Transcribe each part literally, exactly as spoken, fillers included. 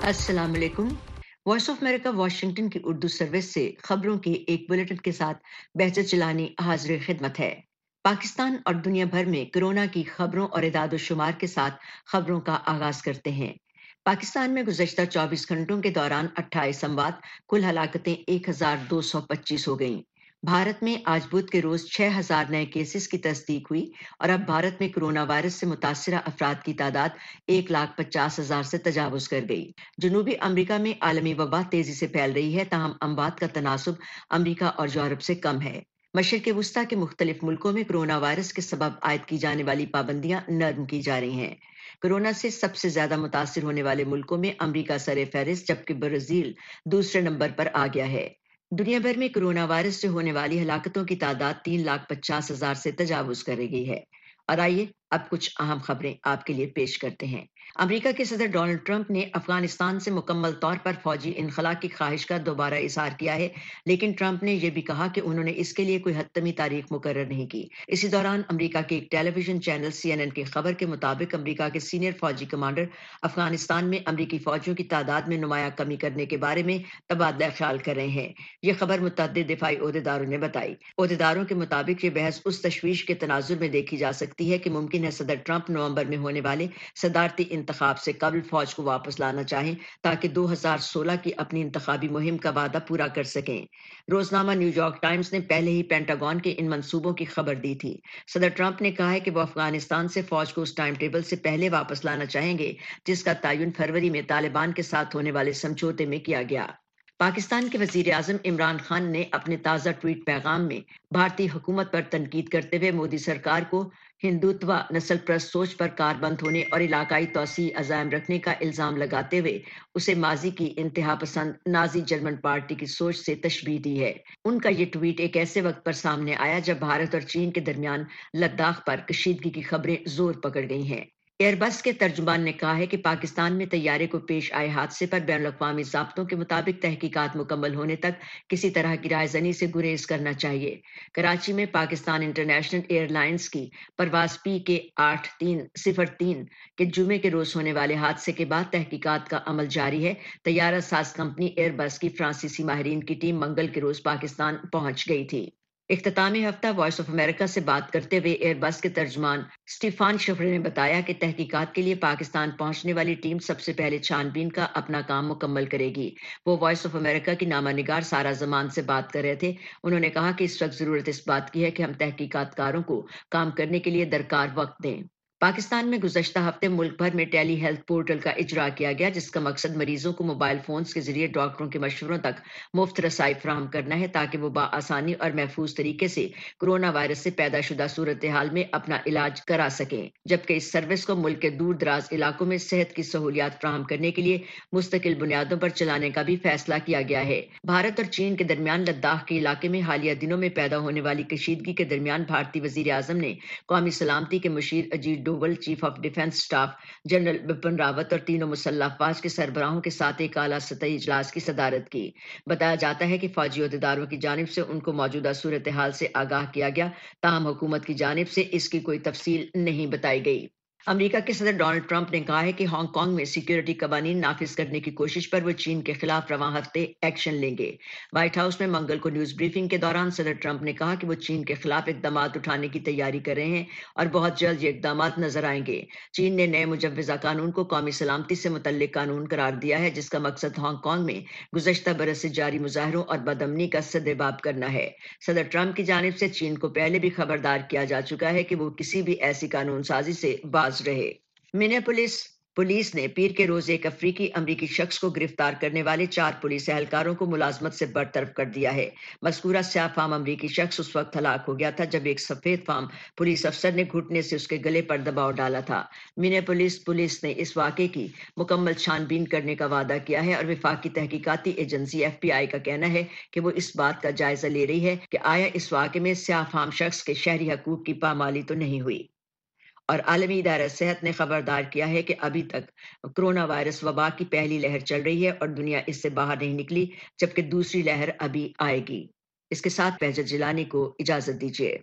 अस्सलाम वालेकुम। Voice of America Washington की उर्दू सर्विस से खबरों के एक बुलेटिन के साथ बहजत जिलानी हाजिर खिदमत है। पाकिस्तान और दुनिया भर में कोरोना की खबरों और इदाद शुमार के साथ खबरों का आगाज करते हैं। पाकिस्तान में गुज़श्ता चौबीस घंटों के दौरान अट्ठाईस अमवात, कुल हलाकतें एक हजार दो सौ पच्चीस हो गईं। भारत में आज बुध के रोज छह हजार नए केसेस की तस्दीक हुई और अब भारत में कोरोना वायरस से मुतासरा अफराद की तादाद एक लाख पचास हजार से तजावुज कर गई। जनूबी अमरीका में आलमी वबा तेजी से फैल रही है, ताहम अमवात का तनासुब अमरीका और यूरोप से कम है। मशरिक़ वुस्ता के मुख्तलिफ मुल्कों में कोरोना वायरस के सबब आयद की जाने वाली पाबंदियां नरम की जा रही हैं। कोरोना से सबसे ज्यादा मुतासिर होने वाले मुल्कों में अमरीका सरे फहरिस्त, जबकि ब्राजील दूसरे नंबर पर आ गया है। दुनिया भर में कोरोना वायरस से होने वाली हलाकतों की तादाद तीन लाख पचास हजार से तजावुज कर गई है। और आइए अब कुछ अहम खबरें आपके लिए पेश करते हैं। अमेरिका के सदर डोनाल्ड ट्रंप ने अफगानिस्तान से मुकम्मल तौर पर फौजी इनखला की ख्वाहिश का दोबारा इजहार किया है, लेकिन ट्रंप ने यह भी कहा कि उन्होंने इसके लिए कोई हतमी तारीख मुकर्रर नहीं की। इसी दौरान अमेरिका के एक television channel C N N की खबर के मुताबिक अमेरिका के सीनियर फौजी कमांडर अफगानिस्तान में अमेरिकी फौजियों की तादाद में नुमाया कमी करने के बारे में तबादला ख्याल कर रहे हैं। यह खबर मुतअद्दिद दिफाई ओहदेदारों ने बताई। ओहदेदारों के मुताबिक ये बहस उस तशवीश के तनाजुर में देखी जा सकती है कि मुमकिन है सदर ट्रंप नवंबर में होने वाले सदारती इंतखाब से कबल फौज को वापस लाना चाहें, ताकि दो हजार सोलह की अपनी इंतखाबी मुहिम का वादा पूरा कर सकें। रोजनामा न्यूयॉर्क टाइम्स ने पहले ही पेंटागन के इन मंसूबों की खबर दी थी। सदर ट्रंप ने कहा है कि वो अफगानिस्तान से फौज को उस टाइम टेबल से पहले वापस लाना चाहेंगे जिसका तयन फरवरी में तालिबान के साथ होने वाले समझौते में किया गया। पाकिस्तान के वजीर आजम इमरान खान ने अपने ताज़ा ट्वीट पैगाम में भारतीय हुकूमत पर तनकीद करते हुए मोदी सरकार को हिंदुत्व, नस्ल प्रस्त सोच पर कारबंद होने और इलाकाई तौसी अज़ायम रखने का इल्ज़ाम लगाते हुए उसे माजी की इंतहा पसंद नाजी जर्मन पार्टी की सोच से तशबीह दी है। उनका ये ट्वीट एक ऐसे वक्त पर सामने आया जब भारत और चीन के दरमियान लद्दाख पर कशीदगी की खबरें जोर पकड़ गई हैं। एयरबस के तर्जुमान ने कहा है कि पाकिस्तान में तैयारे को पेश आए हादसे पर बैनुल अक़वामी ज़ाब्तों के मुताबिक तहकीकात मुकम्मल होने तक किसी तरह की रायज़नी से गुरेज करना चाहिए। कराची में पाकिस्तान इंटरनेशनल एयरलाइंस की परवाज पी के आठ तीन सिफर तीन के जुमे के रोज होने वाले हादसे के बाद तहकीकात का अमल जारी है। तैयारा साज कंपनी एयरबस की फ्रांसीसी माहिरीन की टीम मंगल के रोज पाकिस्तान पहुंच गई थी। इख्तितामी हफ्ता वॉइस ऑफ अमेरिका से बात करते हुए एयरबस के तर्जमान स्टीफान शफरे ने बताया कि तहकीकात के लिए पाकिस्तान पहुंचने वाली टीम सबसे पहले छानबीन का अपना काम मुकम्मल करेगी। वो वॉइस ऑफ अमेरिका की नामा निगार सारा जमान से बात कर रहे थे। उन्होंने कहा कि इस वक्त जरूरत इस बात की है कि हम तहकीकातकारों को काम करने के लिए दरकार वक्त दें। पाकिस्तान में गुज़श्ता हफ्ते मुल्क भर में टेली हेल्थ पोर्टल का इजरा किया गया, जिसका मकसद मरीजों को मोबाइल फोन्स के जरिए डॉक्टरों के मशवरों तक मुफ्त रसाई फराहम करना है, ताकि वो बाआसानी और महफूज तरीके से कोरोना वायरस से पैदाशुदा सूरत हाल में अपना इलाज करा सकें। जबकि इस सर्विस को मुल्क के दूर दराज इलाकों में सेहत की सहूलियात फराहम करने के लिए मुस्तकिल बुनियादों पर चलाने का भी फैसला किया गया है। भारत और चीन के दरमियान लद्दाख के इलाके में हालिया दिनों में पैदा होने वाली कशीदगी के दरमियान भारतीय वजीर आजम ने कौमी सलामती के मुशीर Ajit Doval, chief of defence staff general Bipin Rawat और तीनों मुसल्लह अफवाज के सरबराहों के साथ एक आला सतही इजलास की सदारत की। बताया जाता है कि फौजी अहदेदारों की जानिब से उनको मौजूदा सूरत हाल से आगाह किया गया, ताहम हुकूमत की जानिब से इसकी कोई तफसील नहीं बताई गई। अमेरिका के सदर डोनाल्ड ट्रंप ने कहा है कि हांगकांग में सिक्योरिटी कवानीन नाफिज करने की कोशिश पर वो चीन के खिलाफ रवां हफ्ते एक्शन लेंगे। व्हाइट हाउस में मंगल को न्यूज ब्रीफिंग के दौरान सदर ट्रंप ने कहा कि वो चीन के खिलाफ इकदाम उठाने की तैयारी कर रहे हैं और बहुत जल्द ये इकदाम नजर आएंगे। चीन ने नए मुजव्वजा कानून को कौमी सलामती से मुतल्लिक कानून करार दिया है, जिसका मकसद हांगकांग में गुज़श्ता बरस से जारी मुजाहरों और बदअमनी का सद्देबाब करना है। सदर ट्रंप की जानिब से चीन को पहले भी खबरदार किया जा चुका है कि वो किसी भी ऐसी कानून साजी से बाज रहे। मिनेपोलिस पुलिस ने पीर के रोज एक अफ्रीकी अमरीकी शख्स को गिरफ्तार करने वाले चार पुलिस एहलकारों को मुलाजमत से बरतरफ कर दिया है। मज़कूरा स्याह फाम अमरीकी शख्स उस वक्त हलाक हो गया था जब एक सफेद फाम पुलिस अफसर ने घुटने से उसके गले पर दबाव डाला था। मिनेपोलिस पुलिस ने इस वाक़े की मुकम्मल छानबीन करने का वादा किया है और वफाकी तहकीकाती एजेंसी एफ बी आई का कहना है कि वो इस बात का जायजा ले रही है कि आया इस वाक़े में स्याह फाम शख्स के शहरी हकूक की पामाली तो नहीं हुई। और आलमी इदारा सेहत ने खबरदार किया है कि अभी तक कोरोना वायरस वबा की पहली लहर चल रही है और दुनिया इससे बाहर नहीं निकली, जबकि दूसरी लहर अभी आएगी। इसके साथ बहजत जिलानी को इजाजत दीजिए।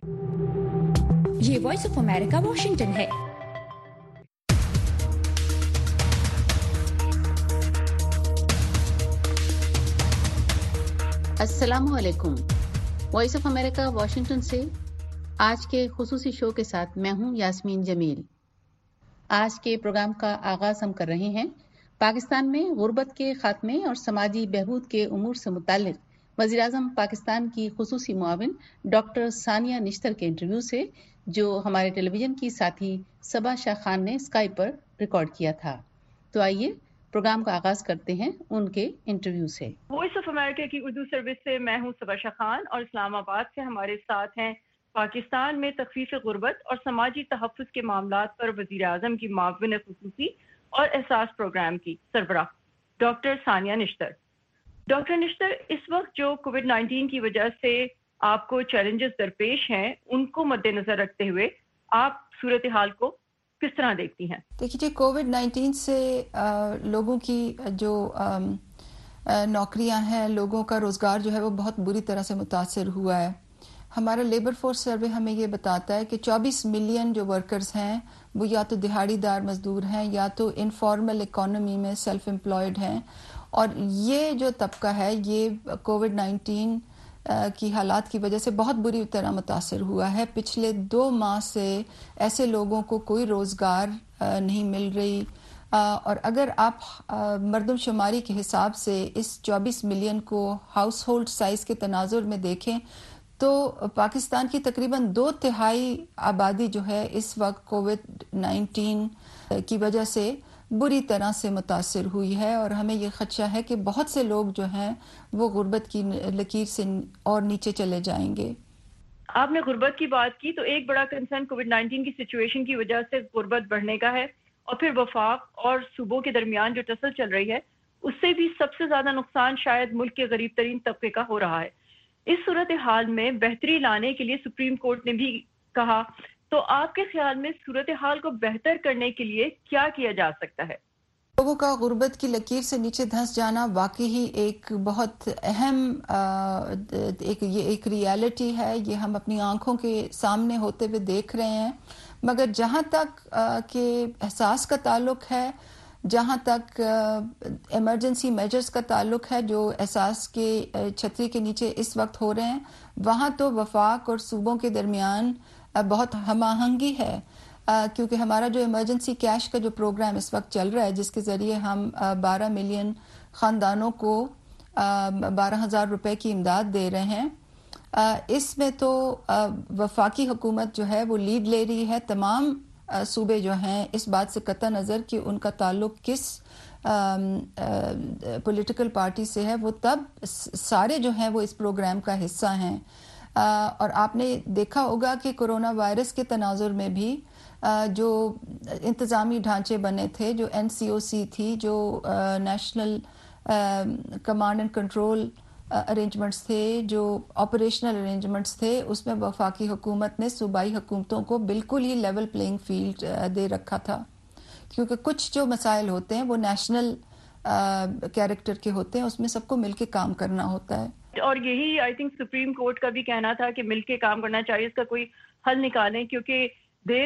ये वॉइस ऑफ अमेरिका वाशिंगटन है। अस्सलाम वालेकुम। वॉइस ऑफ अमेरिका वाशिंगटन से आज के खुसूसी शो के साथ मैं हूं यास्मीन जमील। आज के प्रोग्राम का आगाज हम कर रहे हैं पाकिस्तान में गुर्बत के खात्मे और समाजी बहबूद के उमूर से मुतालिक वज़ीर-ए-आज़म पाकिस्तान की खुसूसी मुआविन डॉक्टर सानिया निश्तर के इंटरव्यू से, जो हमारे टेलीविजन की साथी सबा शाह खान ने स्काइप पर रिकॉर्ड किया था। तो आइए प्रोग्राम का आगाज करते हैं उनके इंटरव्यू से। वॉइस ऑफ अमेरिका की उर्दू सर्विस से मैं हूं सबा शाह खान और इस्लामाबाद से हमारे साथ हैं पाकिस्तान में तखफीफ गुर्बत और समाजी तहफ़्फ़ुज़ के मामलात पर वज़ीर आज़म की मुआविन खुसूसी और एहसास प्रोग्राम की सरबराह डॉक्टर सानिया निश्तर। डॉक्टर निश्तर, इस वक्त जो कोविड नाइन्टीन की वजह से आपको चैलेंजेस दरपेश हैं, उनको मद्देनजर रखते हुए आप सूरत हाल को किस तरह देखती हैं? देखिए, कोविड नाइन्टीन से आ, लोगों की जो नौकरियां हैं, लोगों का रोज़गार जो है वो बहुत बुरी तरह से मुतासर हुआ है। हमारा लेबर फोर्स सर्वे हमें ये बताता है कि चौबीस मिलियन जो वर्कर्स हैं वो या तो दिहाड़ीदार मजदूर हैं या तो इनफॉर्मल इकोनॉमी में सेल्फ एम्प्लॉयड हैं, और ये जो तबका है ये कोविड नाइन्टीन की हालात की वजह से बहुत बुरी तरह मुतासर हुआ है। पिछले दो माह से ऐसे लोगों को कोई रोज़गार नहीं मिल रही, और अगर आप मर्दमशुमारी के हिसाब से इस चौबीस मिलियन को हाउस होल्ड साइज़ के तनाजुर में देखें तो पाकिस्तान की तकरीबन दो तिहाई आबादी जो है इस वक्त कोविड नाइन्टीन की वजह से बुरी तरह से मुतासर हुई है, और हमें ये खदशा है कि बहुत से लोग जो हैं वो गुर्बत की लकीर से और नीचे चले जाएंगे। आपने गुर्बत की बात की, तो एक बड़ा कंसर्न कोविड नाइन्टीन की सिचुएशन की वजह से गुर्बत बढ़ने का है, और फिर वफाक और सूबों के दरमियान जो टसल चल रही है उससे भी सबसे ज्यादा नुकसान शायद मुल्क के गरीब तरीन तबके का हो रहा है। इस सूरत हाल में बेहतरी लाने के लिए सुप्रीम कोर्ट ने भी कहा, तो आपके ख्याल में सूरत हाल को बेहतर करने के लिए क्या किया जा सकता है? लोगों का गुर्बत की लकीर से नीचे धंस जाना वाकई ही एक बहुत अहम एक ये एक रियलिटी है, ये हम अपनी आंखों के सामने होते हुए देख रहे हैं। मगर जहाँ तक के एहसास का ताल्लुक है, जहाँ तक इमरजेंसी मेजर्स का ताल्लुक है जो एहसास के छतरी के नीचे इस वक्त हो रहे हैं, वहाँ तो वफाक और सूबों के दरमियान बहुत हम-आहंगी है, क्योंकि हमारा जो इमरजेंसी कैश का जो प्रोग्राम इस वक्त चल रहा है, जिसके ज़रिए हम बारह मिलियन ख़ानदानों को बारह हज़ार रुपये की इमदाद दे रहे हैं, इसमें तो वफाकी हुकूमत जो है वो लीड ले रही है। तमाम सूबे जो हैं इस बात से कतई नज़र कि उनका ताल्लुक किस पॉलिटिकल पार्टी से है, वो तब सारे जो हैं वो इस प्रोग्राम का हिस्सा हैं। आ, और आपने देखा होगा कि कोरोना वायरस के तनाजुर में भी आ, जो इंतज़ामी ढांचे बने थे, जो एन सी ओ सी थी, जो national command and control arrangements थे, जो ऑपरेशनल अरेंजमेंट्स थे, उसमें वफाकी हुकूमत ने सूबाई हुकूमतों को बिल्कुल ही लेवल प्लेइंग फील्ड दे रखा था, क्योंकि कुछ जो मसाइल होते हैं वो नेशनल कैरेक्टर के होते हैं, उसमें सबको मिलके काम करना होता है। और यही आई थिंक सुप्रीम कोर्ट का भी कहना था कि मिलके काम करना चाहिए, इसका कोई हल निकालें, क्योंकि there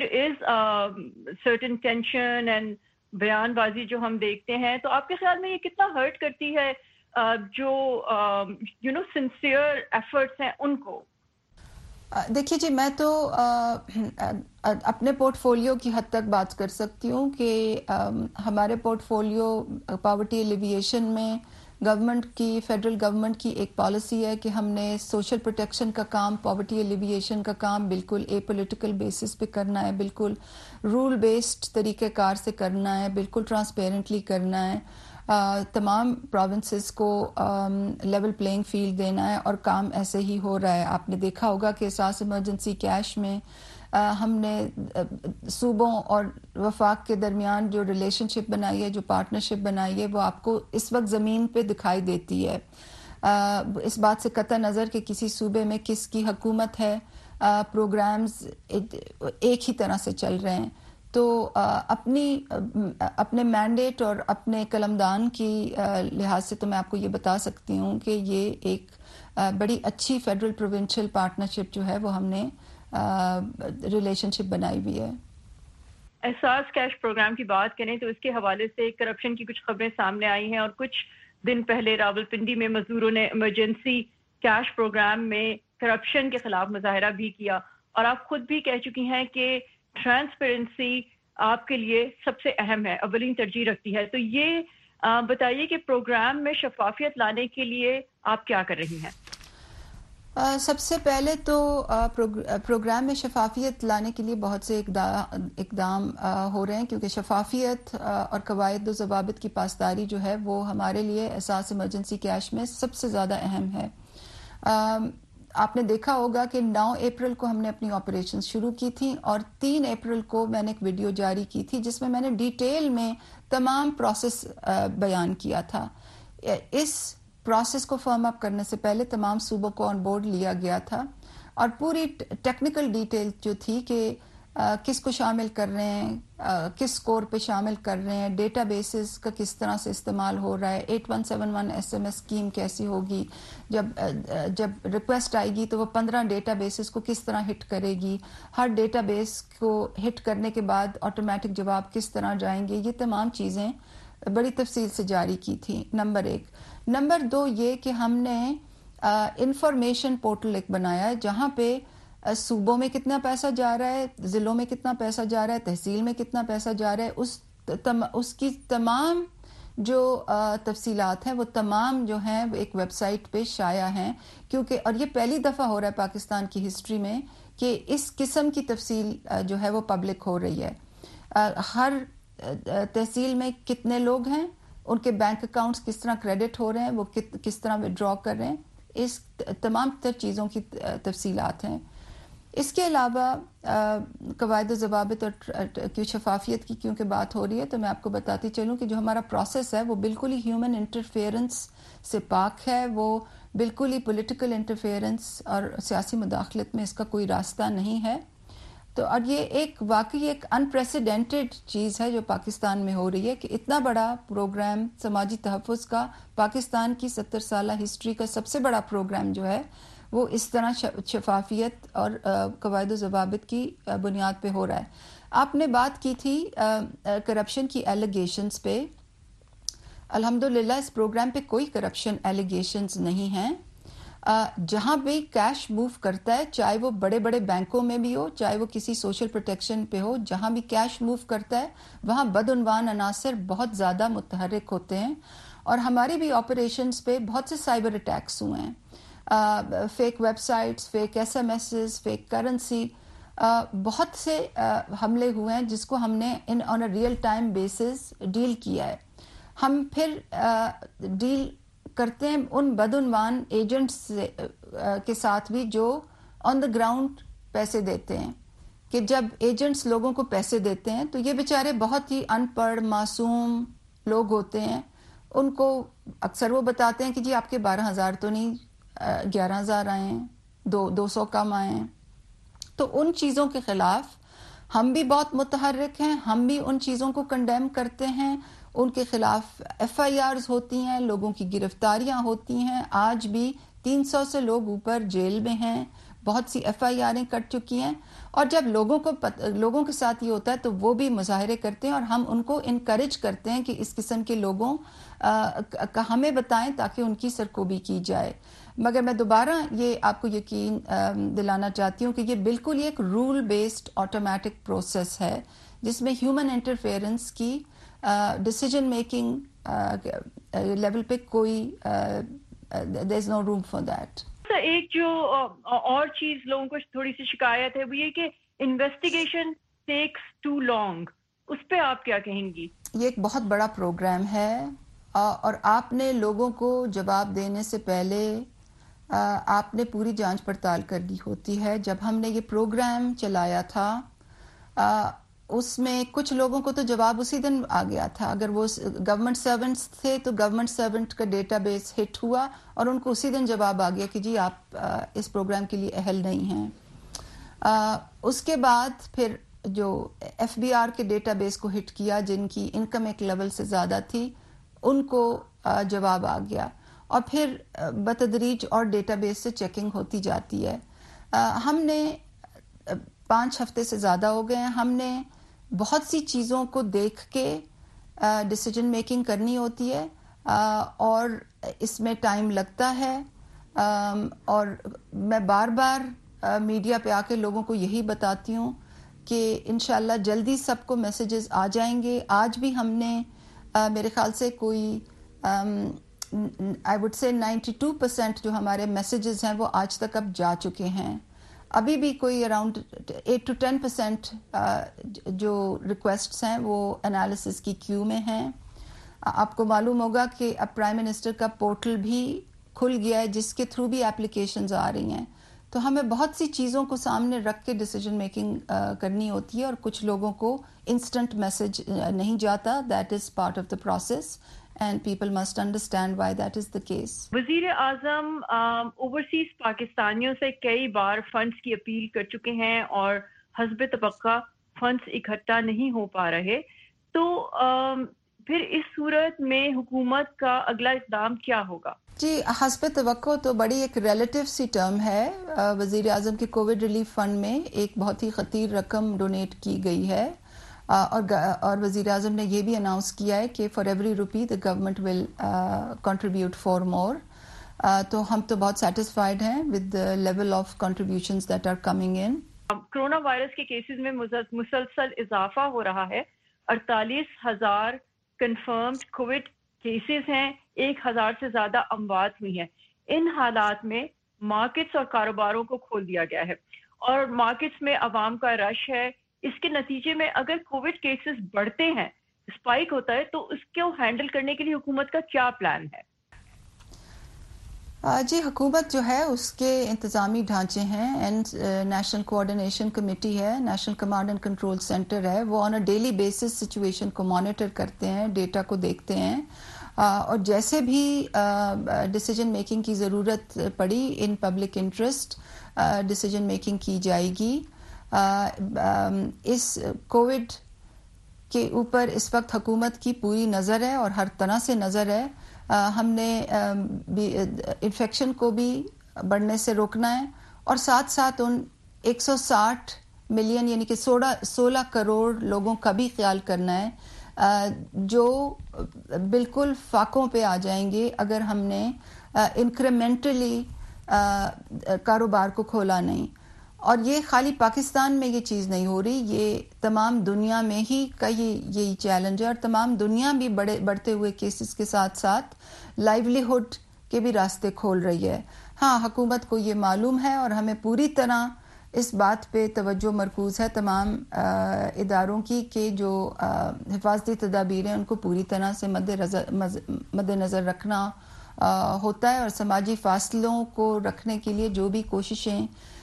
is certain tension and बयानबाजी जो हम देखते हैं। तो आपके ख्याल में ये कितना हर्ट करती है uh, जो यू नो सिंसियर एफर्ट्स हैं उनको? देखिए जी, मैं तो आ, अपने पोर्टफोलियो की हद तक बात कर सकती हूँ कि हमारे पोर्टफोलियो पॉवर्टी एलिविएशन में गवर्नमेंट की, फेडरल गवर्नमेंट की एक पॉलिसी है कि हमने सोशल प्रोटेक्शन का काम, पॉवर्टी एलिविएशन का काम बिल्कुल ए पॉलिटिकल बेसिस पे करना है, बिल्कुल रूल बेस्ड तरीक़ेकार से करना है, बिल्कुल ट्रांसपेरेंटली करना है, आ, तमाम प्रोविंसेस को लेवल प्लेइंग फील्ड देना है, और काम ऐसे ही हो रहा है। आपने देखा होगा कि एहसास इमरजेंसी कैश में आ, हमने सूबों और वफाक के दरमियान जो रिलेशनशिप बनाई है, जो पार्टनरशिप बनाई है, वो आपको इस वक्त ज़मीन पे दिखाई देती है। आ, इस बात से कतई नज़र कि किसी सूबे में किसकी हुकूमत है, आ, प्रोग्राम्स एक ही तरह से चल रहे हैं। तो आ, अपनी आ, अपने मैंडेट और अपने कलमदान की लिहाज से तो मैं आपको ये बता सकती हूँ कि ये एक आ, बड़ी अच्छी फेडरल प्रोविंशियल पार्टनरशिप जो है वो हमने रिलेशनशिप uh, बनाई हुई है। एहसास कैश प्रोग्राम की बात करें तो इसके हवाले से करप्शन की कुछ खबरें सामने आई हैं, और कुछ दिन पहले रावलपिंडी में मजदूरों ने इमरजेंसी کیش پروگرام میں کرپشن کے خلاف مظاہرہ بھی کیا، اور آپ خود بھی کہہ چکی ہیں کہ ٹرانسپیرنسی آپ کے لیے سب سے اہم ہے، اولین ترجیح رکھتی ہے. تو یہ بتائیے کہ پروگرام میں شفافیت لانے کے لیے آپ کیا کر رہی ہیں؟ سب سے پہلے تو پروگرام میں شفافیت لانے کے لیے بہت سے اقدام ہو رہے ہیں، کیونکہ شفافیت اور قواعد و ضوابط کی پاسداری جو ہے وہ ہمارے لیے اساس ایمرجنسی کیش میں سب سے زیادہ اہم ہے. آپ نے دیکھا ہوگا کہ نو اپریل کو ہم نے اپنی آپریشن شروع کی تھی، اور تین اپریل کو میں نے ایک ویڈیو جاری کی تھی جس میں میں نے ڈیٹیل میں تمام پروسیس بیان کیا تھا. اس پروسیس کو فرم اپ کرنے سے پہلے تمام صوبوں کو آن بورڈ لیا گیا تھا، اور پوری ٹیکنیکل ڈیٹیل جو تھی کہ کس کو شامل کر رہے ہیں، کس اسکور پہ شامل کر رہے ہیں، ڈیٹا بیسز کا کس طرح سے استعمال ہو رہا ہے، eight one seven one S M S scheme کیسی ہوگی، جب جب ریکویسٹ آئے گی تو وہ پندرہ ڈیٹا بیسز کو کس طرح ہٹ کرے گی، ہر ڈیٹا بیس کو ہٹ کرنے کے بعد آٹومیٹک جواب کس طرح جائیں گے، یہ تمام چیزیں بڑی تفصیل سے جاری کی تھی. نمبر ایک. نمبر دو یہ کہ ہم نے انفارمیشن پورٹل ایک بنایا ہے جہاں پہ صوبوں میں کتنا پیسہ جا رہا ہے، ضلعوں میں کتنا پیسہ جا رہا ہے، تحصیل میں کتنا پیسہ جا رہا ہے، اس تم اس کی تمام جو تفصیلات ہیں وہ تمام جو ہیں وہ ایک ویب سائٹ پہ شائع ہیں. کیونکہ اور یہ پہلی دفعہ ہو رہا ہے پاکستان کی ہسٹری میں کہ اس قسم کی تفصیل جو ہے وہ پبلک ہو رہی ہے. ہر تحصیل میں کتنے لوگ ہیں، ان کے بینک اکاؤنٹس کس طرح کریڈٹ ہو رہے ہیں، وہ کس طرح وڈرا کر رہے ہیں، اس تمام تر چیزوں کی تفصیلات ہیں. اس کے علاوہ قواعد و ضوابط اور شفافیت کی کیونکہ بات ہو رہی ہے تو میں آپ کو بتاتی چلوں کہ جو ہمارا پروسیس ہے وہ بالکل ہی ہیومن انٹرفیئرنس سے پاک ہے، وہ بالکل ہی پولیٹیکل انٹرفیئرنس اور سیاسی مداخلت میں اس کا کوئی راستہ نہیں ہے. تو اور یہ ایک واقعی ایک انپریسیڈنٹڈ چیز ہے جو پاکستان میں ہو رہی ہے کہ اتنا بڑا پروگرام سماجی تحفظ کا، پاکستان کی ستر سالہ ہسٹری کا سب سے بڑا پروگرام جو ہے وہ اس طرح شفافیت اور قواعد و ضوابط کی بنیاد پہ ہو رہا ہے. آپ نے بات کی تھی کرپشن کی ایلیگیشنز پہ. الحمدللہ اس پروگرام پہ کوئی کرپشن ایلیگیشنز نہیں ہیں. جہاں بھی کیش موو کرتا ہے، چاہے وہ بڑے بڑے بینکوں میں بھی ہو، چاہے وہ کسی سوشل پروٹیکشن پہ ہو، جہاں بھی کیش موو کرتا ہے وہاں بدعنوان عناصر بہت زیادہ متحرک ہوتے ہیں. اور ہماری بھی آپریشنز پہ بہت سے سائبر اٹیکس ہوئے ہیں، fake websites, fake SMSes, fake currency, بہت سے حملے ہوئے ہیں جس کو ہم نے ان on a real time basis deal کیا ہے. ہم پھر ڈیل کرتے ہیں ان بدعنوان ایجنٹس کے ساتھ بھی جو آن دا گراؤنڈ پیسے دیتے ہیں، کہ جب ایجنٹس لوگوں کو پیسے دیتے ہیں تو یہ بیچارے بہت ہی ان پڑھ معصوم لوگ ہوتے ہیں. ان کو اکثر وہ بتاتے ہیں کہ جی آپ کے بارہ ہزار تو نہیں، گیارہ ہزار آئے ہیں، دو دو سو کم آئے ہیں. تو ان چیزوں کے خلاف ہم بھی بہت متحرک ہیں، ہم بھی ان چیزوں کو کنڈیم کرتے ہیں. ان کے خلاف ایف آئی آرز ہوتی ہیں، لوگوں کی گرفتاریاں ہوتی ہیں. آج بھی تین سو سے لوگ اوپر جیل میں ہیں، بہت سی ایف آئی آریں کٹ چکی ہیں. اور جب لوگوں کو پت... لوگوں کے ساتھ یہ ہوتا ہے تو وہ بھی مظاہرے کرتے ہیں، اور ہم ان کو انکریج کرتے ہیں کہ اس قسم کے لوگوں کا ہمیں بتائیں تاکہ ان کی سرکوبی کی جائے. مگر میں دوبارہ یہ آپ کو یقین دلانا چاہتی ہوں کہ یہ بالکل ایک رول بیسڈ آٹومیٹک پروسیس ہے جس میں ہیومن انٹرفیئرنس کی ڈیسیجن میکنگ لیول پہ کوئی دیر از نو روم فار دیٹ. ایک جو اور چیز لوگوں کو تھوڑی سی شکایت ہے وہ یہ کہ انویسٹیگیشن ٹیکس ٹو لانگ، اس پہ آپ کیا کہیں گی؟ یہ ایک بہت بڑا پروگرام ہے اور آپ نے لوگوں کو جواب دینے سے پہلے آپ نے پوری جانچ پڑتال کرنی ہوتی ہے. جب ہم نے یہ پروگرام چلایا تھا اس میں کچھ لوگوں کو تو جواب اسی دن آ گیا تھا. اگر وہ گورنمنٹ سرونٹس تھے تو گورنمنٹ سرونٹ کا ڈیٹا بیس ہٹ ہوا اور ان کو اسی دن جواب آ گیا کہ جی آپ اس پروگرام کے لیے اہل نہیں ہیں. اس کے بعد پھر جو ایف بی آر کے ڈیٹا بیس کو ہٹ کیا، جن کی انکم ایک لیول سے زیادہ تھی، ان کو جواب آ گیا. اور پھر بتدریج اور ڈیٹا بیس سے چیکنگ ہوتی جاتی ہے. ہم نے پانچ ہفتے سے زیادہ ہو گئے ہیں، ہم نے بہت سی چیزوں کو دیکھ کے ڈیسیجن میکنگ کرنی ہوتی ہے اور اس میں ٹائم لگتا ہے. اور میں بار بار میڈیا پہ آ کے لوگوں کو یہی بتاتی ہوں کہ انشاءاللہ جلدی سب کو میسیجز آ جائیں گے. آج بھی ہم نے میرے خیال سے کوئی آئی وڈ سے نائنٹی ٹو پرسینٹ جو ہمارے میسیجز ہیں وہ آج تک اب جا چکے ہیں. ابھی بھی کوئی around eight to ten percent جو ریکویسٹس ہیں وہ انالیسس کی کیو میں ہیں. آپ کو معلوم ہوگا کہ اب پرائم منسٹر کا پورٹل بھی کھل گیا ہے جس کے تھرو بھی اپلیکیشنز آ رہی ہیں. تو ہمیں بہت سی چیزوں کو سامنے رکھ کے ڈیسیجن میکنگ کرنی ہوتی ہے اور کچھ لوگوں کو انسٹنٹ میسج نہیں جاتا. That is part of the process and people must understand why that is the case. وزیر اعظم اوورسیز پاکستانیوں سے کئی بار فنڈز کی اپیل کر چکے ہیں اور حسب توقع فنڈز اکٹھا نہیں ہو پا رہے. تو پھر اس صورت میں حکومت کا اگلا اقدام کیا ہوگا؟ جی حسب توقع تو بڑی ایک ریلیٹیو سی ٹرم ہے. وزیر اعظم کے کووڈ ریلیف فنڈ میں ایک بہت ہی خطیر رقم ڈونیٹ کی گئی ہے اور اور وزیر اعظم نے یہ بھی اناؤنس کیا ہے کہ for every rupee the government will contribute four more. تو ہم تو بہت سیٹسفائیڈ ہیں with the level of contributions that are coming in. Corona virus کے کیسز میں مسلسل اضافہ ہو رہا ہے. اڑتالیس ہزار کنفرمڈ کووڈ کیسز ہیں, ایک ہزار سے زیادہ اموات ہوئی ہیں. ان حالات میں مارکیٹس اور کاروباروں کو کھول دیا گیا ہے اور مارکیٹس میں عوام کا رش ہے. اس کے نتیجے میں اگر کووڈ کیسز بڑھتے ہیں, اسپائک ہوتا ہے, تو اس کو ہینڈل کرنے کے لیے حکومت کا کیا پلان ہے؟ جی حکومت جو ہے اس کے انتظامی ڈھانچے ہیں اینڈ نیشنل کوآرڈینیشن کمیٹی ہے, national command and control centre ہے, وہ on a daily basis situation کو مانیٹر کرتے ہیں, ڈیٹا کو دیکھتے ہیں اور جیسے بھی ڈیسیجن میکنگ کی ضرورت پڑی in public interest decision making کی جائے گی. اس کووڈ کے اوپر اس وقت حکومت کی پوری نظر ہے اور ہر طرح سے نظر ہے. ہم نے انفیکشن کو بھی بڑھنے سے روکنا ہے اور ساتھ ساتھ ان ایک سو ساٹھ ملین یعنی کہ سولہ سولہ کروڑ لوگوں کا بھی خیال کرنا ہے جو بالکل فاقوں پہ آ جائیں گے اگر ہم نے انکریمنٹلی کاروبار کو کھولا نہیں. اور یہ خالی پاکستان میں یہ چیز نہیں ہو رہی, یہ تمام دنیا میں ہی کا یہ یہی چیلنج ہے اور تمام دنیا بھی بڑے بڑھتے ہوئے کیسز کے ساتھ ساتھ لائیولیہڈ کے بھی راستے کھول رہی ہے. ہاں حکومت کو یہ معلوم ہے اور ہمیں پوری طرح اس بات پہ توجہ مرکوز ہے تمام اداروں کی کہ جو حفاظتی تدابیر ہیں ان کو پوری طرح سے مد نظر مد نظر رکھنا ہوتا ہے اور سماجی فاصلوں کو رکھنے کے لیے جو بھی کوششیں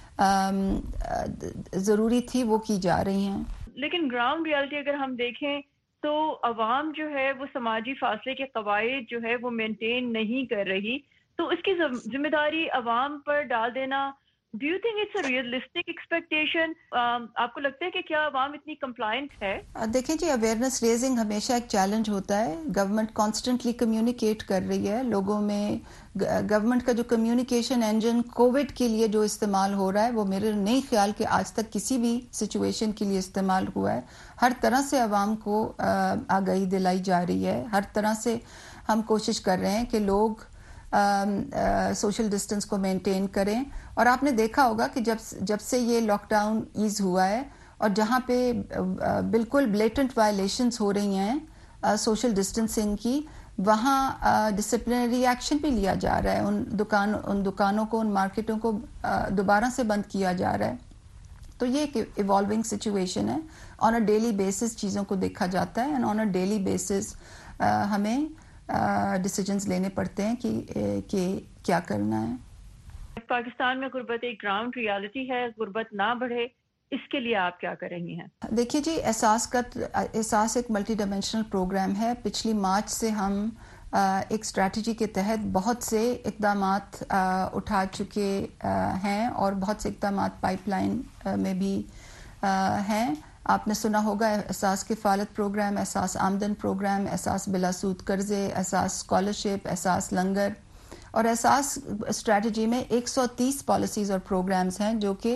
ضروری تھی وہ کی جا رہی ہیں. لیکن گراؤنڈ ریالٹی اگر ہم دیکھیں تو عوام جو ہے وہ سماجی فاصلے کے قواعد جو ہے وہ مینٹین نہیں کر رہی, تو اس کی ذمہ داری عوام پر ڈال دینا, do you think it's a realistic expectation? آپ کو لگتا ہے کہ کیا عوام اتنی کمپلائنٹ ہے؟ دیکھیں جی اویئرنیس ریزنگ ہمیشہ ایک چیلنج ہوتا ہے. گورنمنٹ کانسٹنٹلی کمیونیکیٹ کر رہی ہے لوگوں میں. گورنمنٹ کا جو کمیونیکیشن انجن کووڈ کے لیے جو استعمال ہو رہا ہے وہ میرے نہیں خیال کہ آج تک کسی بھی سچویشن کے لیے استعمال ہوا ہے. ہر طرح سے عوام کو آگاہی دلائی جا رہی ہے, ہر طرح سے ہم کوشش کر رہے ہیں کہ لوگ سوشل ڈسٹینس کو مینٹین کریں. اور آپ نے دیکھا ہوگا کہ جب جب سے یہ لاک ڈاؤن ایز ہوا ہے اور جہاں پہ بالکل بلیٹنٹ وائلیشنز ہو رہی ہیں سوشل ڈسٹینسنگ کی, وہاں ڈسپلنری ایکشن بھی لیا جا رہا ہے. ان دکان ان دکانوں کو ان مارکیٹوں کو دوبارہ سے بند کیا جا رہا ہے. تو یہ ایک ایوالونگ سچویشن ہے. آن اے ڈیلی بیسس چیزوں کو دیکھا جاتا ہے and on a daily basis ہمیں ڈیسیجنز لینے پڑتے ہیں کہ کہ کیا کرنا ہے. پاکستان میں غربت ایک گراؤنڈ ریالٹی ہے, غربت نہ بڑھے اس کے لیے آپ کیا کریں گے؟ دیکھیے جی احساس کا احساس ایک ملٹی ڈائمینشنل پروگرام ہے. پچھلی مارچ سے ہم ایک اسٹریٹجی کے تحت بہت سے اقدامات اٹھا چکے ہیں اور بہت سے اقدامات پائپ لائن میں بھی ہیں. آپ نے سنا ہوگا احساس کفالت پروگرام, احساس آمدن پروگرام, احساس بلا سود قرضے, احساس اسکالرشپ, احساس لنگر. اور احساس اسٹریٹجی میں ایک سو تیس پالیسیز اور پروگرامز ہیں جو کہ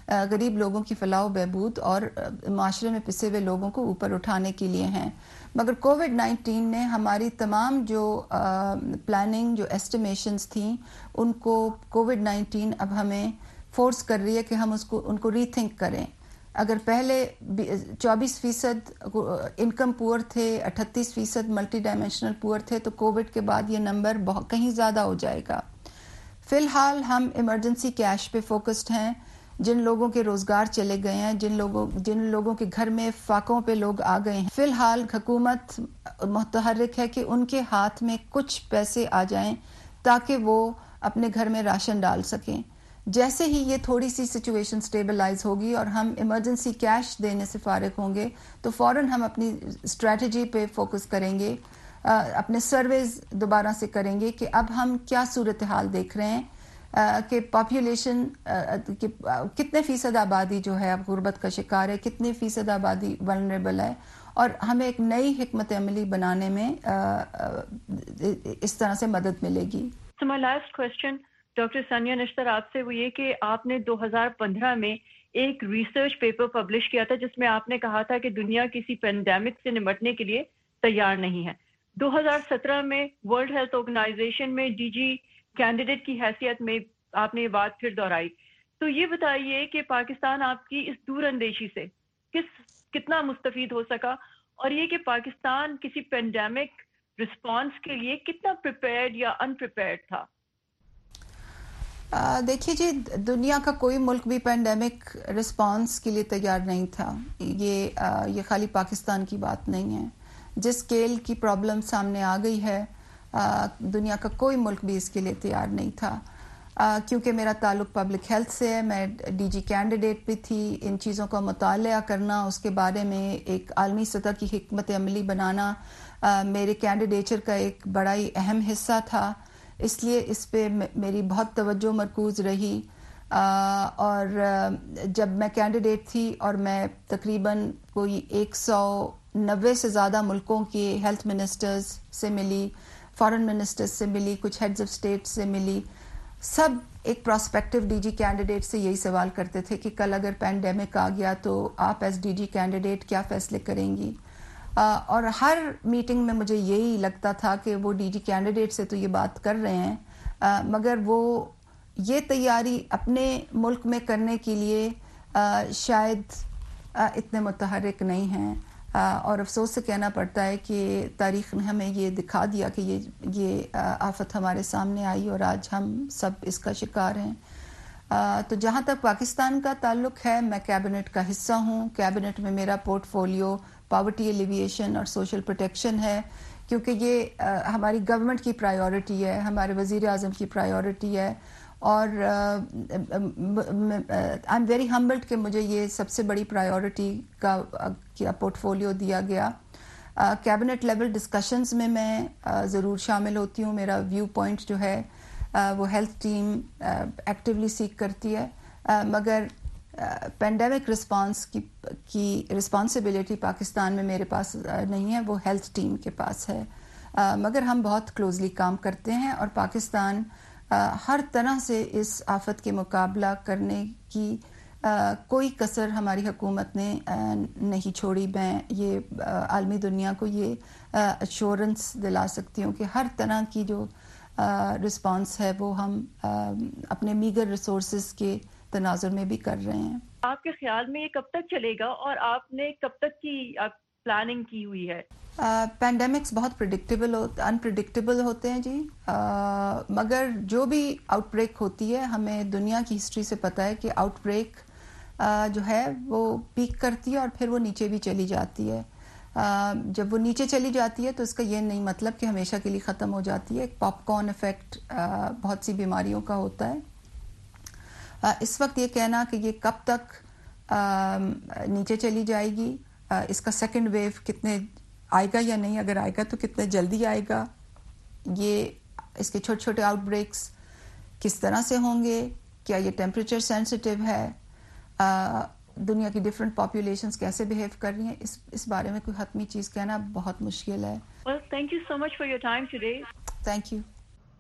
غریب لوگوں کی فلاح و بہبود اور معاشرے میں پسے ہوئے لوگوں کو اوپر اٹھانے کے لیے ہیں. مگر کووڈ نائنٹین نے ہماری تمام جو پلاننگ جو ایسٹیمیشنز تھیں ان کو کووڈ نائنٹین اب ہمیں فورس کر رہی ہے کہ ہم اس کو ان کو ری تھنک کریں. اگر پہلے چوبیس فیصد انکم پور تھے، اٹھتیس فیصد ملٹی ڈائمینشنل پور تھے، تو کووڈ کے بعد یہ نمبر بہت کہیں زیادہ ہو جائے گا. فی الحال ہم ایمرجنسی کیش پہ فوکسڈ ہیں. جن لوگوں کے روزگار چلے گئے ہیں، جن لوگوں جن لوگوں کے گھر میں فاقوں پہ لوگ آ گئے ہیں، فی الحال حکومت متحرک ہے کہ ان کے ہاتھ میں کچھ پیسے آ جائیں تاکہ وہ اپنے گھر میں راشن ڈال سکیں. جیسے ہی یہ تھوڑی سی سچویشن سٹیبلائز ہوگی اور ہم ایمرجنسی کیش دینے سے فارغ ہوں گے تو فوراً ہم اپنی اسٹریٹجی پہ فوکس کریں گے، اپنے سرویز دوبارہ سے کریں گے کہ اب ہم کیا صورتحال دیکھ رہے ہیں کہ پاپولیشن کتنے فیصد آبادی جو ہے اب غربت کا شکار ہے، کتنے فیصد آبادی ولنریبل ہے، اور ہمیں ایک نئی حکمت عملی بنانے میں اس طرح سے مدد ملے گی. So my last question, doctor Sania Nishtar, آپ سے وہ یہ کہ آپ نے دو ہزار پندرہ میں ایک ریسرچ پیپر پبلش کیا تھا جس میں آپ نے کہا تھا کہ دنیا کسی پینڈیمک سے نمٹنے کے لیے تیار نہیں ہے. دو ہزار سترہ میں ورلڈ ہیلتھ آرگنائزیشن میں ڈی جی کینڈیڈیٹ کی حیثیت میں آپ نے یہ بات پھر دہرائی. تو یہ بتائیے کہ پاکستان آپ کی اس دور اندیشی سے کس کتنا مستفید ہو سکا، اور یہ کہ پاکستان کسی پینڈیمک رسپانس کے لیے کتنا پریپیئرڈ یا ان پریپیئرڈ تھا؟ دیکھیے جی، دنیا کا کوئی ملک بھی پینڈیمک رسپانس کے لیے تیار نہیں تھا. یہ یہ خالی پاکستان کی بات نہیں ہے. جس اسکیل کی پرابلم سامنے آ گئی ہے، دنیا کا کوئی ملک بھی اس کے لیے تیار نہیں تھا. کیونکہ میرا تعلق پبلک ہیلتھ سے ہے، میں ڈی جی کینڈیڈیٹ بھی تھی. ان چیزوں کا مطالعہ کرنا، اس کے بارے میں ایک عالمی سطح کی حکمت عملی بنانا میرے کینڈیڈیچر کا ایک بڑا ہی اہم حصہ تھا. اس لیے اس پہ میری بہت توجہ مرکوز رہی. اور جب میں کینڈیڈیٹ تھی اور میں تقریباً کوئی ایک سو نوے سے زیادہ ملکوں کے ہیلتھ منسٹرز سے ملی، فارن منسٹرز سے ملی، کچھ ہیڈز آف اسٹیٹ سے ملی، سب ایک پراسپیکٹو ڈی جی کینڈیڈیٹ سے یہی سوال کرتے تھے کہ کل اگر پینڈیمک آ گیا تو آپ ایز ڈی جی کینڈیڈیٹ کیا فیصلے کریں گی. اور ہر میٹنگ میں مجھے یہی لگتا تھا کہ وہ ڈی جی کینڈیڈیٹ سے تو یہ بات کر رہے ہیں مگر وہ یہ تیاری اپنے ملک میں کرنے کے لیے شاید اتنے متحرک نہیں ہیں. اور افسوس سے کہنا پڑتا ہے کہ تاریخ نے ہمیں یہ دکھا دیا کہ یہ یہ آفت ہمارے سامنے آئی اور آج ہم سب اس کا شکار ہیں. تو جہاں تک پاکستان کا تعلق ہے، میں کیبنٹ کا حصہ ہوں. کیبنٹ میں میرا پورٹ فولیو پاورٹی ایلیویشن اور سوشل پروٹیکشن ہے، کیونکہ یہ ہماری گورنمنٹ کی پرائیورٹی ہے، ہمارے وزیر اعظم کی پرائیورٹی ہے. اور آئی ایم ویری ہمبلڈ کہ مجھے یہ سب سے بڑی پرائیورٹی کا پورٹ فولیو دیا گیا. کیبنٹ لیول ڈسکشنز میں میں ضرور شامل ہوتی ہوں. میرا ویو پوائنٹ جو ہے وہ ہیلتھ ٹیم ایکٹیولی سیک کرتی ہے، مگر پینڈیمک رسپانس کی کی رسپانسبلٹی پاکستان میں میرے پاس نہیں ہے، وہ ہیلتھ ٹیم کے پاس ہے. مگر ہم بہت کلوزلی کام کرتے ہیں اور پاکستان ہر طرح سے اس آفت کے مقابلہ کرنے کی کوئی کسر ہماری حکومت نے نہیں چھوڑی. میں یہ عالمی دنیا کو یہ ایشورنس دلا سکتی ہوں کہ ہر طرح کی جو رسپانس ہے وہ ہم اپنے میگر ریسورسز کے تناظر میں بھی کر رہے ہیں. آپ کے خیال میں یہ کب تک چلے گا اور آپ نے کب تک کی پلاننگ کی ہوئی ہے؟ پینڈیمکس uh, بہت پریڈکٹیبل انپریڈکٹیبل ہوتے ہیں جی. uh, مگر جو بھی آؤٹ بریک ہوتی ہے، ہمیں دنیا کی ہسٹری سے پتہ ہے کہ آؤٹ بریک uh, جو ہے وہ پیک کرتی ہے اور پھر وہ نیچے بھی چلی جاتی ہے. uh, جب وہ نیچے چلی جاتی ہے تو اس کا یہ نہیں مطلب کہ ہمیشہ کے لیے ختم ہو جاتی ہے. ایک پاپ کارن افیکٹ uh, بہت سی بیماریوں کا ہوتا ہے. uh, اس وقت یہ کہنا کہ یہ کب تک uh, نیچے چلی جائے گی، uh, اس کا سیکنڈ ویو کتنے آئے گا یا نہیں، اگر آئے گا تو کتنے جلدی آئے گا، یہ اس کے چھوٹے چھوٹے آؤٹ بریکس کس طرح سے ہوں گے، کیا یہ ٹیمپریچر سینسٹیو ہے، دنیا کی ڈفرینٹ پاپولیشنز کیسے بیہیو کر رہی ہیں، اس اس بارے میں کوئی حتمی چیز کہنا بہت مشکل ہے. Well, thank you so much for your time today. Thank you.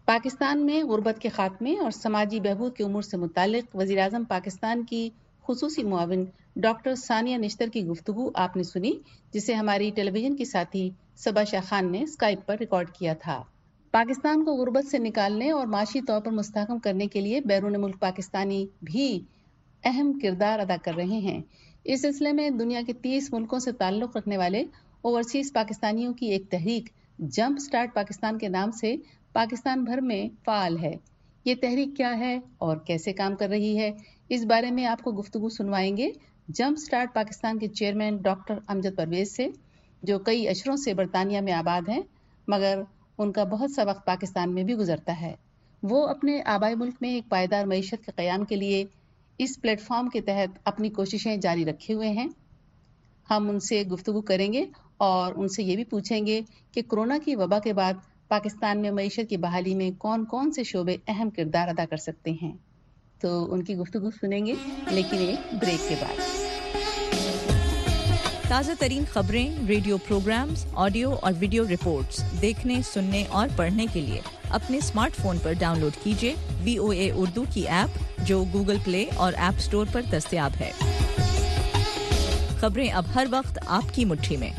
Pakistan میں غربت کے خاتمے اور سماجی بہبود کے امور سے متعلق وزیر اعظم پاکستان کی خصوصی معاون ڈاکٹر ثانیہ نشتر کی گفتگو آپ نے سنی، جسے ہماری ٹیلی ویژن کی ساتھی صبا شاہ خان نے اسکائپ پر ریکارڈ کیا تھا۔ پاکستان کو غربت سے نکالنے اور معاشی طور پر مستحکم کرنے کے لیے بیرون ملک پاکستانی بھی اہم کردار ادا کر رہے ہیں۔ اس سلسلے میں دنیا کے تیس ملکوں سے تعلق رکھنے والے اوورسیز پاکستانیوں کی ایک تحریک جمپ سٹارٹ پاکستان کے نام سے پاکستان بھر میں فعال ہے۔ یہ تحریک کیا ہے اور کیسے کام کر رہی ہے، اس بارے میں آپ کو گفتگو سنوائیں گے جمپ سٹارٹ پاکستان کے چیئرمین ڈاکٹر امجد پرویز سے، جو کئی اشروں سے برطانیہ میں آباد ہیں، مگر ان کا بہت سا وقت پاکستان میں بھی گزرتا ہے۔ وہ اپنے آبائی ملک میں ایک پائیدار معیشت کے قیام کے لیے اس پلیٹ فارم کے تحت اپنی کوششیں جاری رکھے ہوئے ہیں۔ ہم ان سے گفتگو کریں گے اور ان سے یہ بھی پوچھیں گے کہ کورونا کی وبا کے بعد پاکستان میں معیشت کی بحالی میں کون کون سے شعبے اہم کردار ادا کر سکتے ہیں۔ تو ان کی گفتگو سنیں گے، لیکن ایک بریک کے بعد۔ تازہ ترین خبریں، ریڈیو پروگرامز، آڈیو اور ویڈیو رپورٹس دیکھنے، سننے اور پڑھنے کے لیے اپنے اسمارٹ فون پر ڈاؤن لوڈ کیجیے وی او اے اردو کی ایپ، جو گوگل پلے اور ایپ اسٹور پر دستیاب ہے۔ خبریں اب ہر وقت آپ کی مٹھی میں۔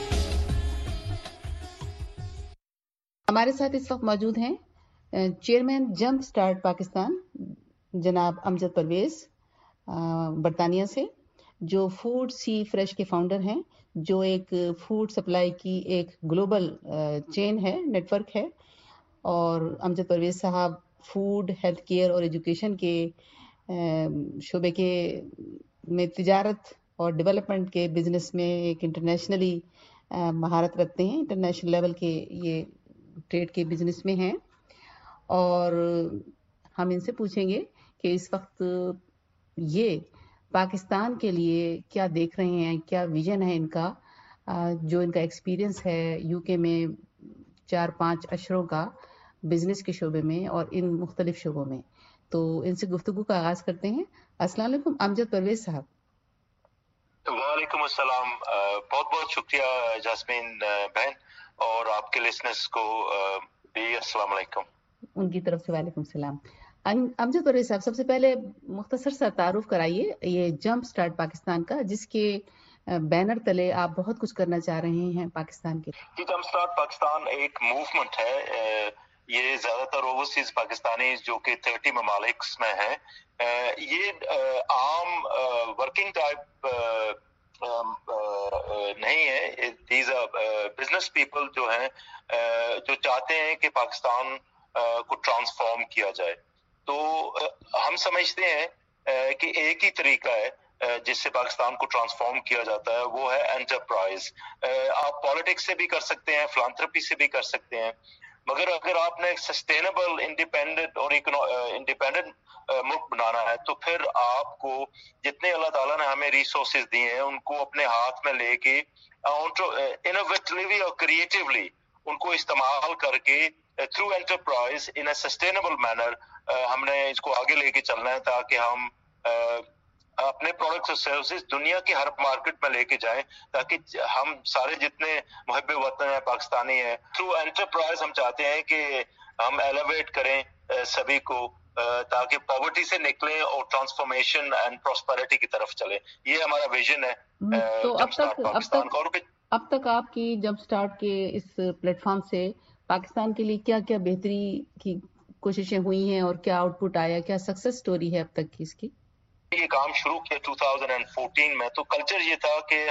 ہمارے ساتھ اس وقت موجود ہیں چیئرمین جمپ سٹارٹ پاکستان جناب امجد پرویز برطانیہ سے، جو فوڈ سی فریش کے فاؤنڈر ہیں، جو ایک فوڈ سپلائی کی ایک گلوبل چین ہے، نیٹ ورک ہے۔ اور Amjad Parvez sahib food, health care اور ایجوکیشن کے شعبے کے میں تجارت اور ڈیولپمنٹ کے بزنس میں ایک انٹرنیشنلی مہارت رکھتے ہیں، انٹرنیشنل لیول کے یہ ٹریڈ کے بزنس میں ہیں۔ اور ہم ان سے پوچھیں گے کہ اس وقت یہ پاکستان کے لیے کیا دیکھ رہے ہیں، کیا ویژن ہے ان کا، جو ان کا ایکسپیرینس ہے یو کے میں چار پانچ اشروں کا بزنس کے شعبے میں اور ان مختلف شعبوں میں۔ تو ان سے گفتگو کا آغاز کرتے ہیں۔ السلام علیکم امجد پرویز صاحب۔ وعلیکم السلام، بہت بہت شکریہ جاسمین بہن، اور آپ کے لسنرز کو بھی السلام علیکم۔ ان کی طرف سے وعلیکم السلام۔ امجد پرویز صاحب، سب سے پہلے مختصر سا تعارف کرائیے یہ جمپ سٹارٹ پاکستان کا، جس کے بینر تلے آپ بہت کچھ کرنا چاہ رہے ہیں پاکستان کے۔ جی، جمپ سٹارٹ پاکستان ایک موومنٹ ہے، یہ زیادہ تر اوورسیز پاکستانی جو کہ تھرٹی ممالک میں ہیں، یہ عام ورکنگ ٹائپ نہیں ہے، دیز بزنس پیپل جو ہیں جو چاہتے ہیں کہ پاکستان کو ٹرانسفارم کیا جائے۔ تو ہم سمجھتے ہیں کہ ایک ہی طریقہ ہے جس سے پاکستان کو ٹرانسفارم کیا جاتا ہے، وہ ہے انٹرپرائز۔ آپ پالیٹکس سے بھی کر سکتے ہیں، فلانتھرپی سے بھی کر سکتے ہیں، مگر اگر آپ نے سسٹینیبل، انڈیپینڈنٹ اور انڈیپینڈنٹ ملک بنانا ہے تو پھر آپ کو جتنے اللہ تعالیٰ نے ہمیں ریسورسز دیے ہیں ان کو اپنے ہاتھ میں لے کے انوویٹیولی اور کریٹیولی ان کو استعمال کر کے through enterprise in a sustainable manner ہم نے اس کو آگے لے کے چلنا ہے، تاکہ ہم اپنے پروڈکٹس اور سروسز دنیا کی ہر مارکیٹ میں لے کے جائیں، تاکہ ہم سارے جتنے محب وطن ہیں، پاکستانی ہیں، تھرو انٹرپرائز ہم چاہتے ہیں کہ ہم ایلیویٹ کریں سبھی کو، تاکہ پاورٹی سے نکلیں اور ٹرانسفارمیشن اینڈ پراسپیرٹی کی طرف چلیں۔ یہ ہمارا ویژن ہے تو اب تک اب تک اب تک آپ کی جمپ سٹارٹ کے اس پلیٹ فارم سے پاکستان کے لیے کیا کیا بہتری کی کوششیں ہوئی ہیں اور کیا آؤٹ پٹ آیا، کیا سکسیس سٹوری ہے اب تک کی اس کی؟ یہ کام شروع کیا دو ہزار چودہ میں، تو کلچر یہ تھا کہ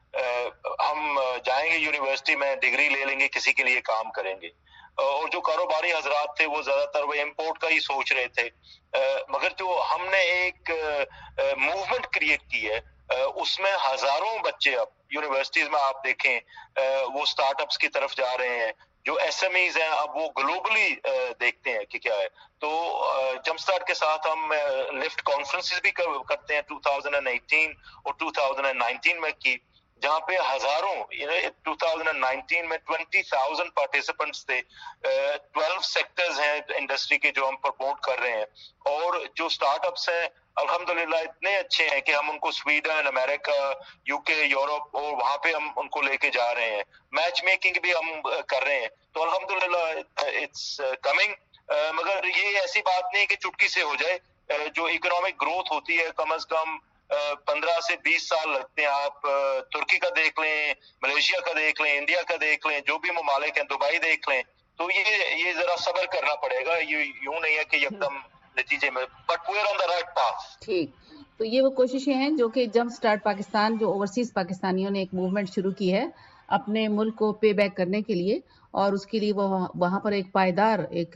ہم جائیں گے یونیورسٹی میں، ڈگری لے لیں گے، کسی کے لیے کام کریں گے، اور جو کاروباری حضرات تھے وہ زیادہ تر وہ امپورٹ کا ہی سوچ رہے تھے۔ مگر جو ہم نے ایک موومنٹ کریٹ کی ہے، اس میں ہزاروں بچے اب یونیورسٹیز میں آپ دیکھیں وہ اسٹارٹ اپس کی طرف جا رہے ہیں، جو ایس ایم ایز ہیں اب وہ گلوبلی دیکھتے ہیں کہ کیا ہے۔ تو جمپ سٹارٹ کے ساتھ ہم لفٹ کانفرنسز بھی کرتے ہیں، دو ہزار اٹھارہ اور دو ہزار انیس میں کی، جہاں پہ ہزاروں دو ہزار انیس میں بیس ہزار پارٹیسپنٹس تھے، بارہ سیکٹرز ہیں انڈسٹری کے جو ہم پروموٹ کر رہے ہیں، اور جو اسٹارٹ اپس ہیں الحمدللہ اتنے اچھے ہیں کہ ہم ان کو سویڈن، امریکہ، یو کے، یورپ اور وہاں پہ ہم ان کو لے کے جا رہے ہیں، میچ میکنگ بھی ہم کر رہے ہیں۔ تو الحمدللہ اٹس کمنگ مگر یہ ایسی بات نہیں کہ چٹکی سے ہو جائے. جو اکنامک گروتھ ہوتی ہے کم از کم پندرہ سے بیس سال لگتے ہیں. آپ ترکی کا دیکھ لیں, ملیشیا کا دیکھ لیں, انڈیا کا دیکھ لیں, جو بھی ممالک ہیں, دبئی دیکھ لیں, تو یہ یہ ذرا صبر کرنا پڑے گا. یہ یوں نہیں ہے کہ یکدم نتیجے میں, but we are on the right path. ٹھیک, تو یہ وہ کوششیں ہیں جو کہ جمپ سٹارٹ پاکستان, جو اوورسیز پاکستانیوں نے ایک موومنٹ شروع کی ہے اپنے ملک کو پے بیک کرنے کے لیے, اور اس کے لیے وہ وہاں پر ایک پائیدار, ایک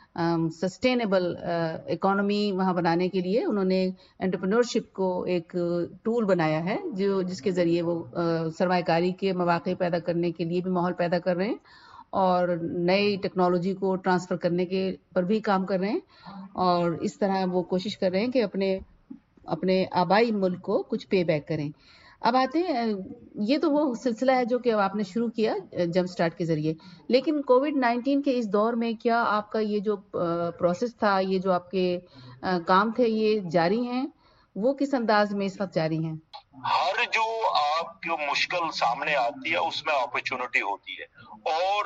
سسٹینیبل اکانومی وہاں بنانے کے لیے انہوں نے انٹرپرینورشپ کو ایک ٹول بنایا ہے, جو جس کے ذریعے وہ سرمایہ کاری کے مواقع پیدا کرنے کے لیے بھی ماحول پیدا کر رہے ہیں, اور نئی ٹیکنالوجی کو ٹرانسفر کرنے کے پر بھی کام کر رہے ہیں, اور اس طرح وہ کوشش کر رہے ہیں کہ اپنے اپنے آبائی ملک کو کچھ پے بیک کریں. اب آتے ہیں, یہ تو وہ سلسلہ ہے جو کہ آپ نے شروع کیا جمپ سٹارٹ کے ذریعے, لیکن کووڈ نائنٹین کے اس دور میں کیا آپ کا یہ جو پروسیس تھا, یہ جو آپ کے کام تھے, یہ جاری ہیں, وہ کس انداز میں اس وقت جاری ہیں؟ ہر جو آپ کو مشکل سامنے آتی ہے اس میں اپرچونٹی ہوتی ہے, اور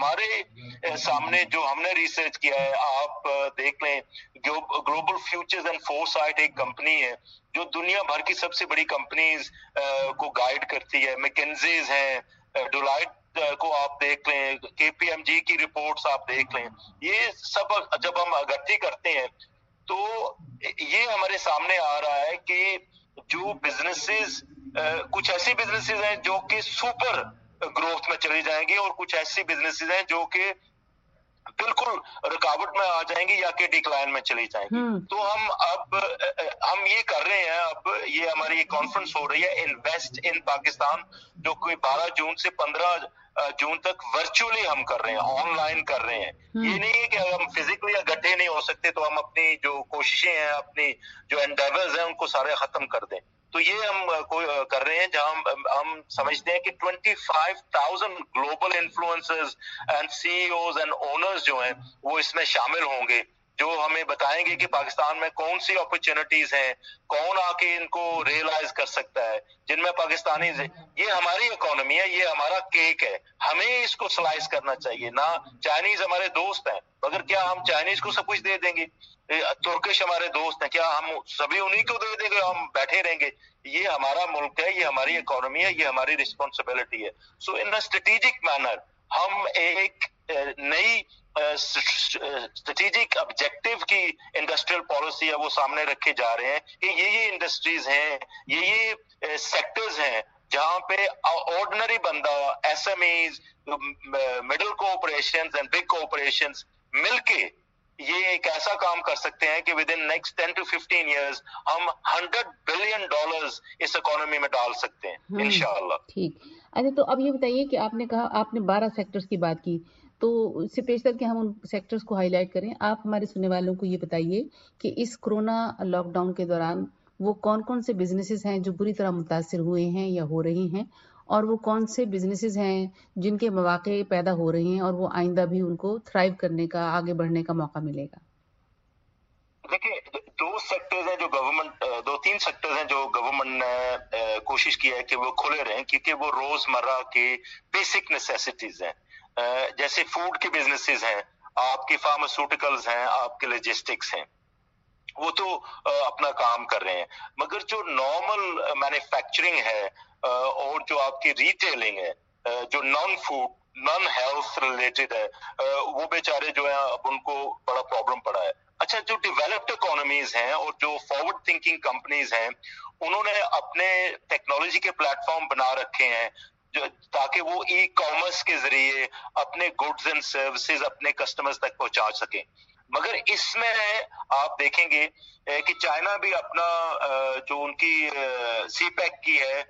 ہمارے سامنے جو ہم نے ریسرچ کیا ہے, آپ دیکھ لیں گلوبل فیوچرز اینڈ فورسائٹ ایک کمپنی ہے جو دنیا بھر کی سب سے بڑی کمپنیز کو گائیڈ کرتی ہے. میکنزیز ہیں, ڈولائٹ کو آپ دیکھ لیں, کے پی ایم جی کی رپورٹس آپ دیکھ لیں, یہ سب جب ہم اکٹھی کرتے ہیں تو یہ ہمارے سامنے آ رہا ہے کہ جو بزنسز, کچھ ایسی بزنسز ہیں جو کہ سپر گروتھ میں چلی جائیں گی, اور کچھ ایسی بزنسز ہیں جو کہ بالکل رکاوٹ میں آ جائیں گی یا کہ ڈکلائن میں چلی جائیں گی. تو ہم اب ہم یہ کر رہے ہیں, اب یہ ہماری کانفرنس ہو رہی ہے انویسٹ ان پاکستان, جو کوئی بارہ جون سے پندرہ جون تک ورچولی ہم کر رہے ہیں, آن لائن کر رہے ہیں. یہ نہیں ہے کہ ہم فزیکلی اکٹھے نہیں ہو سکتے تو ہم اپنی جو کوششیں ہیں, اپنی جو انڈیورز ہیں ان کو سارے ختم کر دیں. تو یہ ہم کر رہے ہیں جہاں ہم سمجھتے ہیں کہ twenty five thousand global influencers and C E Os and owners جو ہیں وہ اس میں شامل ہوں گے, جو ہمیں بتائیں گے کہ پاکستان میں کون سی اپرچونٹیز ہیں, کون آ کے ان کو ریئلائز کر سکتا ہے, جن میں پاکستانی, یہ ہماری اکانومی ہے, یہ ہمارا کیک ہے, ہمیں اس کو سلائس کرنا چاہیے. نہ چائنیز ہمارے دوست ہیں, مگر کیا ہم چائنیز کو سب کچھ دے دیں گے؟ ترکش ہمارے دوست ہیں, کیا ہم سبھی انہی کو دے دیں گے, ہم بیٹھے رہیں گے؟ یہ ہمارا ملک ہے, یہ ہماری اکانومی ہے, یہ ہماری رسپانسبلٹی ہے. سو ان اسٹریٹجک مینر ہم ایک نئی اسٹریٹجک آبجیکٹو کی انڈسٹریل پالیسی ہے وہ سامنے رکھے جا رہے ہیں کہ یہ یہ انڈسٹریز ہیں, یہ یہ سیکٹرز ہیں جہاں پہ آرڈنری بندہ, S M Es, middle cooperations and big cooperations مل کے یہ ایک ایسا کام کر سکتے ہیں کہ within next ten to fifteen years ہم ہنڈریڈ بلین ڈالرز اس اکانومی میں ڈال سکتے ہیں انشاءاللہ. ٹھیک. اچھا, تو اب یہ بتائیے کہ آپ نے کہا, آپ نے بارہ سیکٹرز کی بات کی, تو اس سے پیش کر کے ہم ان سیکٹرز کو ہائی لائٹ کریں. آپ ہمارے سننے والوں کو یہ بتائیے کہ اس کرونا لاک ڈاؤن کے دوران وہ کون کون سے بزنسز ہیں جو بری طرح متاثر ہوئے ہیں یا ہو رہی ہیں, اور وہ کون سے بزنسز ہیں جن کے مواقع پیدا ہو رہے ہیں اور وہ آئندہ بھی ان کو تھرائیو کرنے کا, آگے بڑھنے کا موقع ملے گا؟ دیکھیں, دو سیکٹرز ہیں جو گورنمنٹ, دو تین سیکٹرز ہیں جو گورنمنٹ نے کوشش کی ہے کہ وہ کھلے رہیں, کیونکہ وہ روزمرہ کے بیسک نیسیسٹیز ہیں. جیسے فوڈ کے بزنسز ہیں, آپ کی فارماسیوٹیکلز ہیں, آپ کے لاجسٹکس ہیں, وہ تو اپنا کام کر رہے ہیں. مگر جو نارمل مینوفیکچرنگ ہے اور جو آپ کی ریٹیلنگ ہے, جو non food non health related ہے, وہ بیچارے جو ہیں اب ان کو بڑا پرابلم پڑا ہے. اچھا, جو ڈیولپڈ اکانومیز ہیں اور جو فارورڈ تھنکنگ کمپنیز ہیں, انہوں نے اپنے ٹیکنالوجی کے پلیٹ فارم بنا رکھے ہیں جو تاکہ وہ ای کامرس کے ذریعے اپنے گڈز اینڈ سروسز اپنے کسٹمرز تک پہنچا سکیں. مگر اس میں آپ دیکھیں گے کہ چائنا بھی اپنا جو ان کی سی پیک کی ہے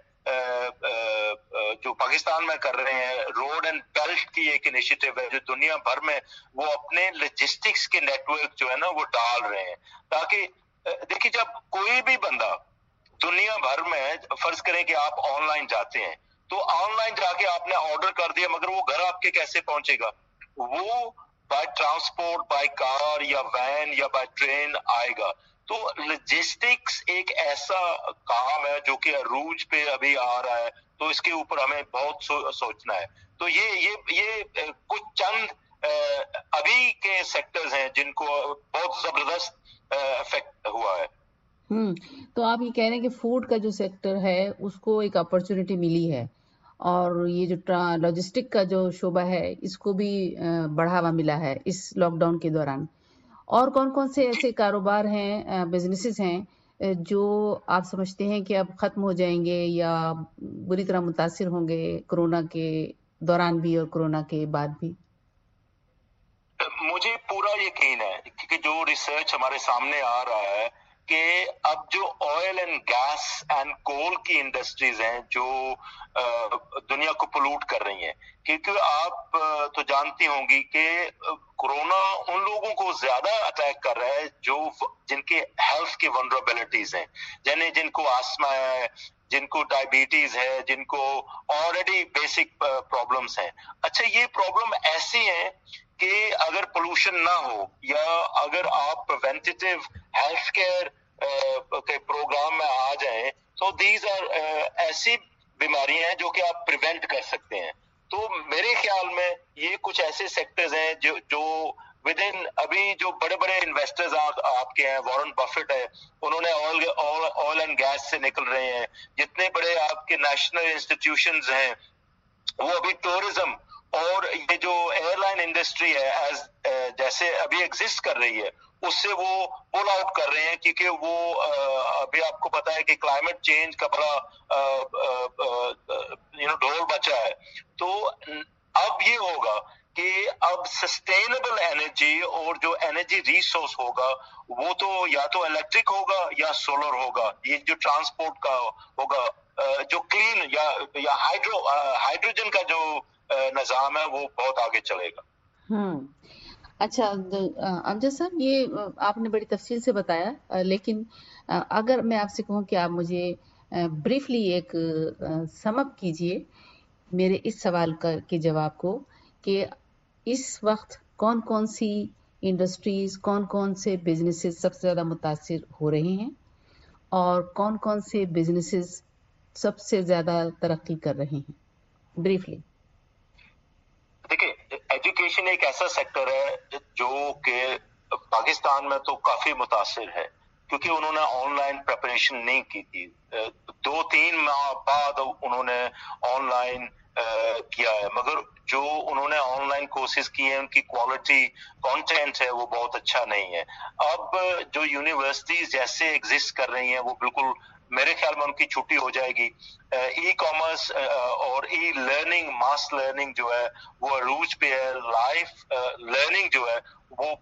جو پاکستان میں کر رہے ہیں, روڈ اینڈ بیلٹ کی ایک انیشیٹو ہے جو دنیا بھر میں وہ اپنے لاجسٹکس کے نیٹ ورک جو ہے نا وہ ڈال رہے ہیں, تاکہ دیکھیے جب کوئی بھی بندہ دنیا بھر میں, فرض کریں کہ آپ آن لائن جاتے ہیں, تو آن لائن جا کے آپ نے آرڈر کر دیا, مگر وہ گھر آپ کے کیسے پہنچے گا؟ وہ بائی ٹرانسپورٹ, بائی کار یا وین یا بائی ٹرین آئے گا. تو لاجسٹکس ایک ایسا کام ہے جو کہ عروج پہ ابھی آ رہا ہے, تو اس کے اوپر ہمیں بہت سو, سوچنا ہے. تو یہ یہ یہ کچھ چند ابھی کے سیکٹرز ہیں جن کو بہت زبردست افیکٹ ہوا ہے. ہوں تو آپ یہ کہہ رہے ہیں کہ فوڈ کا جو سیکٹر ہے اس کو ایک اپرچونٹی ملی ہے اور یہ جو لاجسٹک کا جو شعبہ ہے اس کو بھی بڑھاوا ملا ہے اس لاک ڈاؤن کے دوران. اور کون کون سے ایسے کاروبار ہیں, بزنسز ہیں جو آپ سمجھتے ہیں کہ اب ختم ہو جائیں گے یا بری طرح متاثر ہوں گے کورونا کے دوران بھی اور کورونا کے بعد بھی؟ مجھے پورا یقین ہے کہ جو ریسرچ ہمارے سامنے آ رہا ہے کہ اب جو oil and gas and coal کی انڈسٹریز ہیں جو دنیا کو پولوٹ کر رہی ہیں, کیونکہ آپ تو جانتی ہوں گی کہ کورونا ان لوگوں کو زیادہ اٹیک کر رہا ہے جو جن کے ہیلتھ کی ونربلٹیز ہیں, یعنی جن کو آسما ہے, جن کو ڈائبٹیز ہے, جن کو آلریڈی بیسک پرابلمس ہیں. اچھا یہ پرابلم ایسی ہیں کہ اگر پولوشن نہ ہو یا اگر آپ پریونٹیو ہیلتھ کیئر کے پروگرام میں آ جائیں تو دیز آر ایسی بیماریاں ہیں جو کہ آپ پریونٹ کر سکتے ہیں. تو میرے خیال میں یہ کچھ ایسے سیکٹرز ہیں جو جو ود ان ابھی جو بڑے بڑے انویسٹرز آپ کے ہیں, وارن بفٹ ہے, انہوں نے آئل آئل اینڈ گیس سے نکل رہے ہیں. جتنے بڑے آپ کے نیشنل انسٹیٹیوشنز ہیں وہ ابھی ٹورزم اور یہ جو ایئر لائن انڈسٹری ہے ایز جیسے ابھی ایگزسٹ کر رہی ہے اس سے وہ پول آؤٹ کر رہے ہیں, کیونکہ وہ ابھی آپ کو پتا ہے کہ کلائمیٹ چینج کا بڑا یو نو ڈھول بچا ہے. تو اب یہ ہوگا کہ اب سسٹینیبل انرجی اور جو انرجی ریسورس ہوگا وہ تو یا تو الیکٹرک ہوگا یا سولر ہوگا. یہ جو ٹرانسپورٹ کا ہوگا جو کلین یا یا ہائیڈرو ہائیڈروجن کا جو نظام ہے وہ بہت آگے چلے گا. ہوں اچھا امجد صاحب, یہ آپ نے بڑی تفصیل سے بتایا, لیکن اگر میں آپ سے کہوں کہ آپ مجھے بریفلی ایک سم اپ کیجئے میرے اس سوال کا کے جواب کو کہ اس وقت کون کون سی انڈسٹریز, کون کون سے بزنسز سب سے زیادہ متاثر ہو رہے ہیں اور کون کون سے بزنسز سب سے زیادہ ترقی کر رہے ہیں, بریفلی. دیکھیں ایجوکیشن ایک ایسا سیکٹر ہے جو کہ پاکستان میں تو کافی متاثر ہے کیونکہ انہوں نے آن لائن پریپریشن نہیں کی تھی. دو تین ماہ بعد انہوں نے آن لائن کیا ہے, مگر جو انہوں نے آن لائن کورسز کیے ہیں ان کی کوالٹی کانٹینٹ ہے وہ بہت اچھا نہیں ہے. اب جو یونیورسٹیز جیسے ایگزسٹ کر رہی ہیں وہ بالکل میرے خیال میں ان کی چھٹی ہو جائے گی. ای کامرس اور ای لرننگ, ماس لرننگ جو ہے وہ عروج پہ ہے. لائف لرننگ جو ہے وہ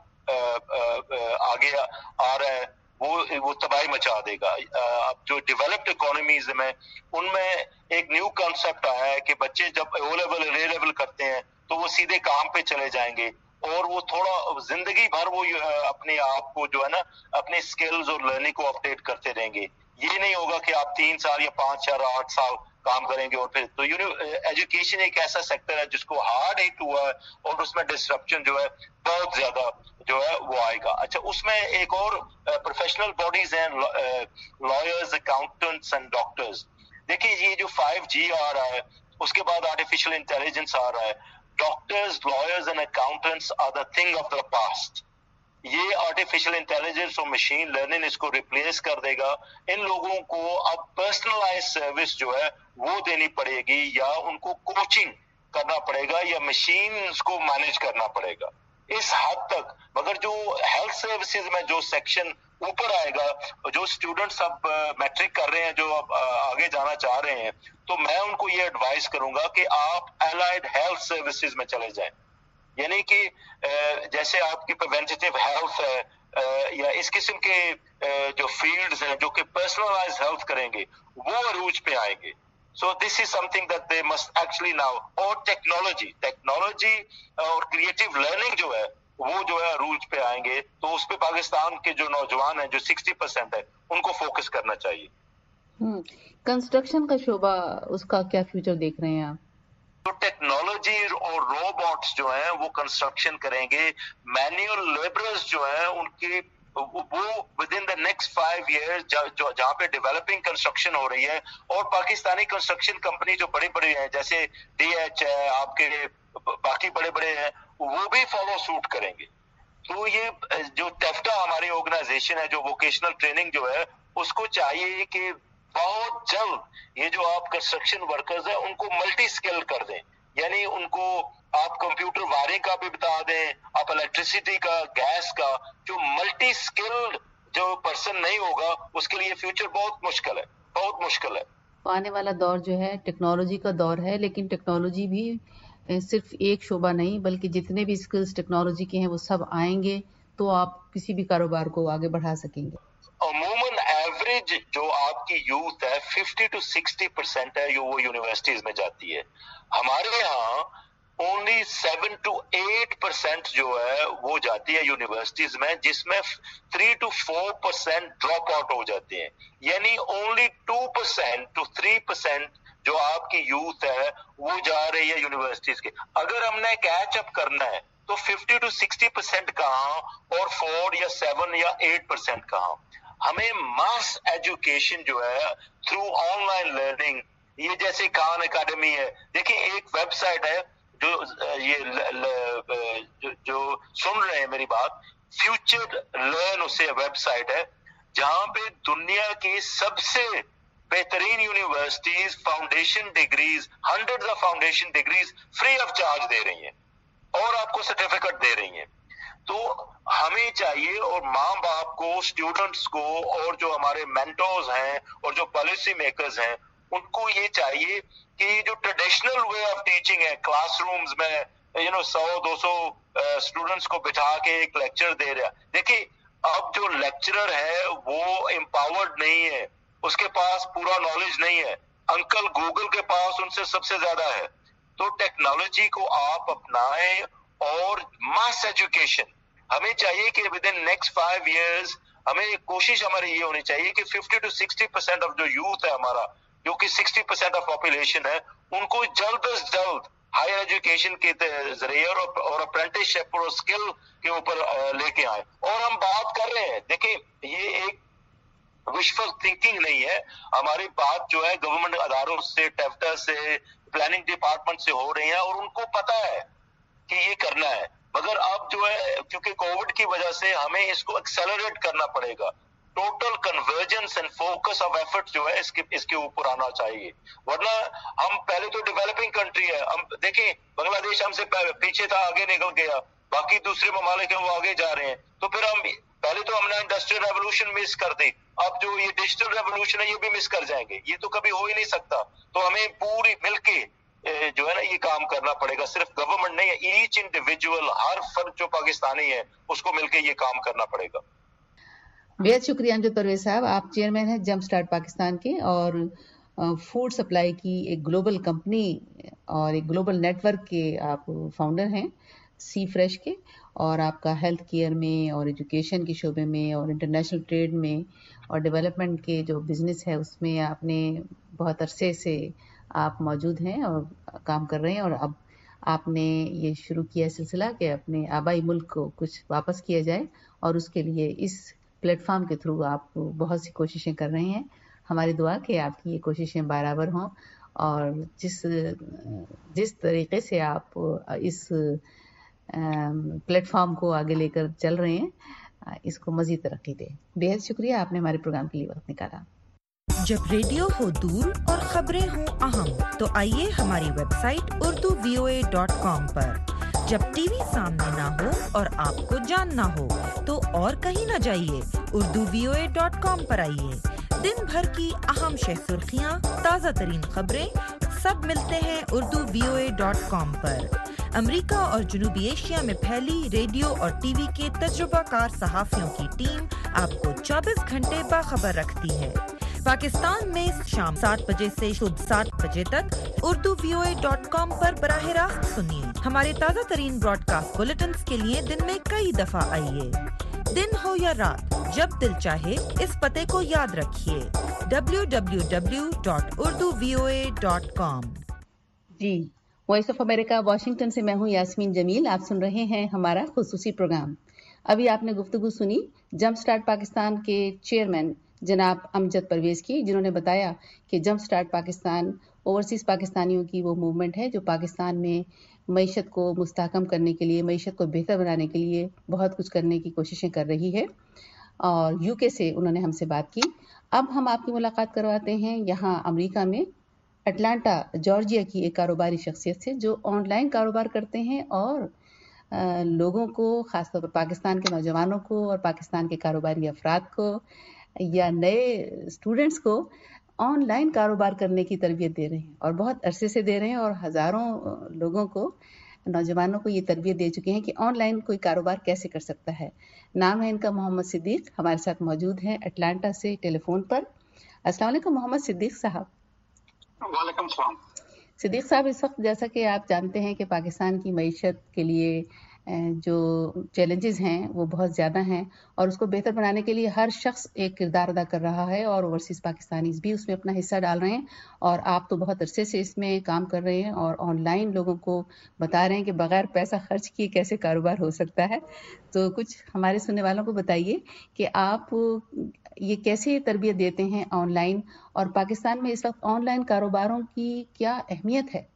بہت آگے آ رہا ہے, وہ وہ تباہی مچا دے گا. اب جو ڈیولپڈ اکانومیز میں ان میں ایک نیو کنسپٹ آیا ہے کہ بچے جب او لیول اے لیول کرتے ہیں تو وہ سیدھے کام پہ چلے جائیں گے اور وہ تھوڑا زندگی بھر وہ اپنے آپ کو جو ہے نا اپنے سکلز اور لرننگ کو اپڈیٹ کرتے رہیں گے. یہ نہیں ہوگا کہ آپ تین سال یا پانچ یا آٹھ سال کام کریں گے اور پھر تو ایجوکیشن ایک ایسا سیکٹر ہے جس کو ہارڈ ہٹ ہوا ہے اور اس میں ڈسرپشن جو ہے بہت زیادہ جو ہے وہ آئے گا. اچھا اس میں ایک اور پروفیشنل باڈیز ہیں, لائرز, اکاؤنٹنٹس اینڈ ڈاکٹرز. دیکھیں یہ جو فائیو جی آ رہا ہے اس کے بعد آرٹیفیشیل انٹیلیجنس آ رہا ہے. Doctors, lawyers and accountants are the thing of the past. یہ آرٹیفیشیل انٹیلیجنس اور مشین لرننگ اس کو ریپلیس کر دے گا. ان لوگوں کو اب پرسنلائز سروس جو ہے وہ دینی پڑے گی یا ان کو کوچنگ کرنا پڑے گا یا مشینز کو مینج کرنا پڑے گا اس حد تک. مگر جو ہیلتھ سروسز میں جو سیکشن اوپر آئے گا, جو اسٹوڈنٹس اب میٹرک کر رہے ہیں جو اب آگے جانا چاہ رہے ہیں, تو میں ان کو یہ ایڈوائز کروں گا کہ آپ الائڈ ہیلتھ سروسز میں چلے جائیں. یعنی کہ جیسے آپ کی پریونٹیو ہیلتھ ہے یا اس قسم کے جو فیلڈز ہیں جو کہ پرسنلائز ہیلتھ کریں گے وہ عروج پہ آئیں گے. So this is something that they must actually now. اور ٹیکنالوجی ٹیکنالوجی اور کریٹو لرننگ جو ہے وہ جو ہے عروج پہ آئیں گے, تو اس پہ پاکستان کے جو نوجوان ہیں جو سکسٹی پرسینٹ ہے ان کو فوکس کرنا چاہیے. کنسٹرکشن کا شعبہ اس کا کیا فیوچر دیکھ رہے ہیں آپ؟ تو ٹیکنالوجی اور روبوٹس جو ہیں وہ کنسٹرکشن کریں گے. مینوئل لیبررز جو ہیں ان کی وہ within the next five year جہاں پہ ڈیولپنگ کنسٹرکشن ہو رہی ہے اور پاکستانی کنسٹرکشن کمپنی جو بڑی بڑی ہیں جیسے ڈی ایچ ہے آپ کے باقی بڑے بڑے ہیں وہ بھی فالو سوٹ کریں گے. تو یہ جو ٹیفٹا ہماری آرگنائزیشن ہے جو ووکیشنل ٹریننگ جو ہے اس کو چاہیے کہ بہت جلد یہ جو آپ کنسٹرکشن ورکرز ہیں ان کو ملٹی اسکل کر دیں, یعنی ان کو آپ کمپیوٹر وائرنگ کا بھی بتا دیں, آپ الیکٹریسٹی کا, گیس کا, جو ملٹی اسکلڈ جو پرسن نہیں ہوگا اس کے لیے فیوچر بہت مشکل ہے, بہت مشکل ہے. آنے والا دور جو ہے ٹیکنالوجی کا دور ہے, لیکن ٹیکنالوجی بھی صرف ایک شعبہ نہیں بلکہ جتنے بھی اسکلز ٹیکنالوجی کے ہیں وہ سب آئیں گے تو آپ کسی بھی کاروبار کو آگے بڑھا سکیں گے. عموماً ایوریج جو آپ کی یوتھ ہے ففٹی ٹو سکسٹی پرسینٹ ہے جو وہ یونیورسٹیز میں جاتی ہے. ہمارے یہاں only seven to eight percent جو ہے وہ جاتی ہے یونیورسٹیز میں, جس میں three to four percent drop out ہو جاتے ہیں. یعنی only two percent to three percent جو آپ کی یوتھ ہے وہ جا رہی ہے یونیورسٹیز کے. اگر ہم نے کیچ اپ کرنا ہے تو ففٹی ٹو سکسٹی پرسینٹ کہاں اور فور یا سیون یا ایٹ پرسینٹ کہاں. ہمیں ماس ایجوکیشن جو ہے تھرو آن لائن لرننگ, یہ جیسے خان اکیڈمی ہے, دیکھیں ایک ویب سائٹ ہے جو یہ جو سن رہے ہیں میری بات, فیوچر لرن اسے ویب سائٹ ہے جہاں پہ دنیا کی سب سے بہترین universities foundation degrees, hundred of foundation degrees free of charge دے رہی ہیں اور آپ کو سرٹیفکیٹ دے رہی ہیں. تو ہمیں چاہیے اور ماں باپ کو, اسٹوڈنٹس کو, اور جو ہمارے مینٹورز ہیں اور جو پالیسی میکرز ہیں ان کو یہ چاہیے کہ جو ٹریڈیشنل وے آف ٹیچنگ ہے کلاس رومز میں یو نو سو دو سو اسٹوڈنٹس کو بٹھا کے ایک لیکچر دے رہا, دیکھیے اب جو لیکچرر ہے وہ امپاورڈ نہیں ہے, اس کے پاس پورا نالج نہیں ہے, انکل گوگل کے پاس ان سے سب سے زیادہ ہے. تو ٹیکنالوجی کو آپ اپنائیں اور ماس ایجوکیشن ہمیں چاہیے کہ within next five years ہمیں کوشش ہماری یہ ہونی چاہیے کہ fifty to sixty percent of جو یوتھ ہے ہمارا, جو کہ سکسٹی پرسینٹ آف پاپولیشن ہے, ان کو جلد از جلد ہائر ایجوکیشن کے ذریعے اور اپرینٹس شپ اور اسکل کے اوپر لے کے آئیں. اور ہم بات کر رہے ہیں, دیکھیں یہ ایک وشفل تھنکنگ نہیں ہے, ہماری بات جو ہے گورنمنٹ اداروں سے, ٹیفٹا سے, پلاننگ ڈپارٹمنٹ سے ہو رہی ہے اور ان کو پتا ہے کہ یہ کرنا ہے. مگر اب جو ہے کیونکہ کووڈ کی وجہ سے ہمیں اس کو ایکسلریٹ کرنا پڑے گا. Total convergence and focus of effort جو ہے اس کے اس کے اوپر آنا چاہیے, ورنہ ہم پہلے تو ڈیولپنگ کنٹری ہے, ہم دیکھیں بنگلہ دیش ہم سے پیچھے تھا, آگے نکل گیا, باقی دوسرے ممالک ہیں وہ آگے جا رہے ہیں. تو پھر ہم پہلے تو ہم نے انڈسٹریل ریولوشن مس کر دی, اب جو یہ ڈیجیٹل ریولوشن ہے یہ بھی مس کر جائیں گے, یہ تو کبھی ہو ہی نہیں سکتا. تو ہمیں پوری مل کے جو ہے نا یہ کام کرنا پڑے گا, صرف گورنمنٹ نہیں ہے, ایچ انڈیویجول ہر فرد جو پاکستانی ہے اس کو مل کے یہ کام کرنا پڑے گا. بہت شکریہ امجد پرویز صاحب, آپ چیئرمین ہیں جمپ سٹارٹ پاکستان کے اور فوڈ سپلائی کی ایک گلوبل کمپنی اور ایک گلوبل نیٹ ورک کے آپ فاؤنڈر ہیں سی فریش کے, اور آپ کا ہیلتھ کیئر میں اور ایجوکیشن کے شعبے میں اور انٹرنیشنل ٹریڈ میں اور ڈیولپمنٹ کے جو بزنس ہے اس میں آپ نے بہت عرصے سے آپ موجود ہیں اور کام کر رہے ہیں, اور اب آپ نے یہ شروع کیا سلسلہ کہ اپنے آبائی ملک کو کچھ واپس کیا جائے, اور اس کے لیے اس پلیٹ فارم کے تھرو آپ بہت سی کوششیں کر رہے ہیں. ہماری دعا کہ آپ کی یہ کوششیں برابر ہوں اور جس جس طریقے سے آپ اس پلیٹ فارم کو آگے لے کر چل رہے ہیں اس کو مزید ترقی دے. بہت شکریہ, آپ نے ہمارے پروگرام کے لیے وقت نکالا. جب ریڈیو ہو دور اور خبریں ہوں اہم تو آئیے ہماری website Urdu V O A dot com پر. جب ٹی وی سامنے نہ ہو اور آپ کو جاننا ہو تو اور کہیں نہ جائیے, Urdu V O A dot com پر آئیے. دن بھر کی اہم شہ سرخیاں, تازہ ترین خبریں سب ملتے ہیں Urdu V O A dot com پر. امریکہ اور جنوبی ایشیا میں پھیلی ریڈیو اور ٹی وی کے تجربہ کار صحافیوں کی ٹیم آپ کو چوبیس گھنٹے باخبر رکھتی ہے. پاکستان میں شام سات بجے سے صبح سات بجے تک Urdu V O A dot com پر براہ راست سنیے. ہمارے تازہ ترین براڈ کاسٹ بلیٹنز کے لیے دن میں کئی دفعہ آئیے. دن ہو یا رات, جب دل چاہے اس پتے کو یاد رکھیے, W W W dot Urdu V O A dot com. جی, وائس آف امریکہ واشنگٹن سے میں ہوں یاسمین جمیل. آپ سن رہے ہیں ہمارا خصوصی پروگرام. अभी आपने गुफ्तगू सुनी जंप स्टार्ट पाकिस्तान के चेयरमैन जनाब अमजद परवेज की, जिन्होंने बताया कि जंप स्टार्ट पाकिस्तान ओवरसीज़ पाकिस्तानियों की वो मूवमेंट है जो पाकिस्तान में मईशत को मुस्तहकम करने के लिए, मईशत को बेहतर बनाने के लिए बहुत कुछ करने की कोशिशें कर रही है। और यूके से उन्होंने हमसे बात की। अब हम आपकी मुलाकात करवाते हैं यहाँ अमेरिका में अटलांटा जॉर्जिया की एक कारोबारी शख्सियत से जो ऑनलाइन कारोबार करते हैं और आ, लोगों को, ख़ासतौर पर पाकिस्तान के नौजवानों को और पाकिस्तान के कारोबारी अफराद को या नए स्टूडेंट्स को ऑनलाइन कारोबार करने की तरबियत दे रहे हैं और बहुत अरसे से दे रहे हैं और हज़ारों लोगों को, नौजवानों को ये तरबियत दे चुके हैं कि ऑनलाइन कोई कारोबार कैसे कर सकता है। नाम है इनका मोहम्मद सिद्दीक, हमारे साथ मौजूद हैं अटलांटा से टेलीफोन पर। अस्सलाम वालेकुम मोहम्मद सिद्दीक साहब। वालेकुम सलाम। सिद्दीक साहब, इस वक्त जैसा कि आप जानते हैं कि पाकिस्तान की मईशत के लिए जो चैलेंजेस हैं वो बहुत ज़्यादा हैं और उसको बेहतर बनाने के लिए हर शख्स एक किरदार अदा कर रहा है और ओवरसीज़ पाकिस्तानीज़ भी उसमें अपना हिस्सा डाल रहे हैं। और आप तो बहुत अरसे से इसमें काम कर रहे हैं और ऑनलाइन लोगों को बता रहे हैं कि बगैर पैसा खर्च किए कैसे कारोबार हो सकता है। तो कुछ हमारे सुनने वालों को बताइए कि आप ये कैसे तरबियत देते हैं ऑनलाइन, और पाकिस्तान में इस वक्त ऑनलाइन कारोबारों की क्या अहमियत है?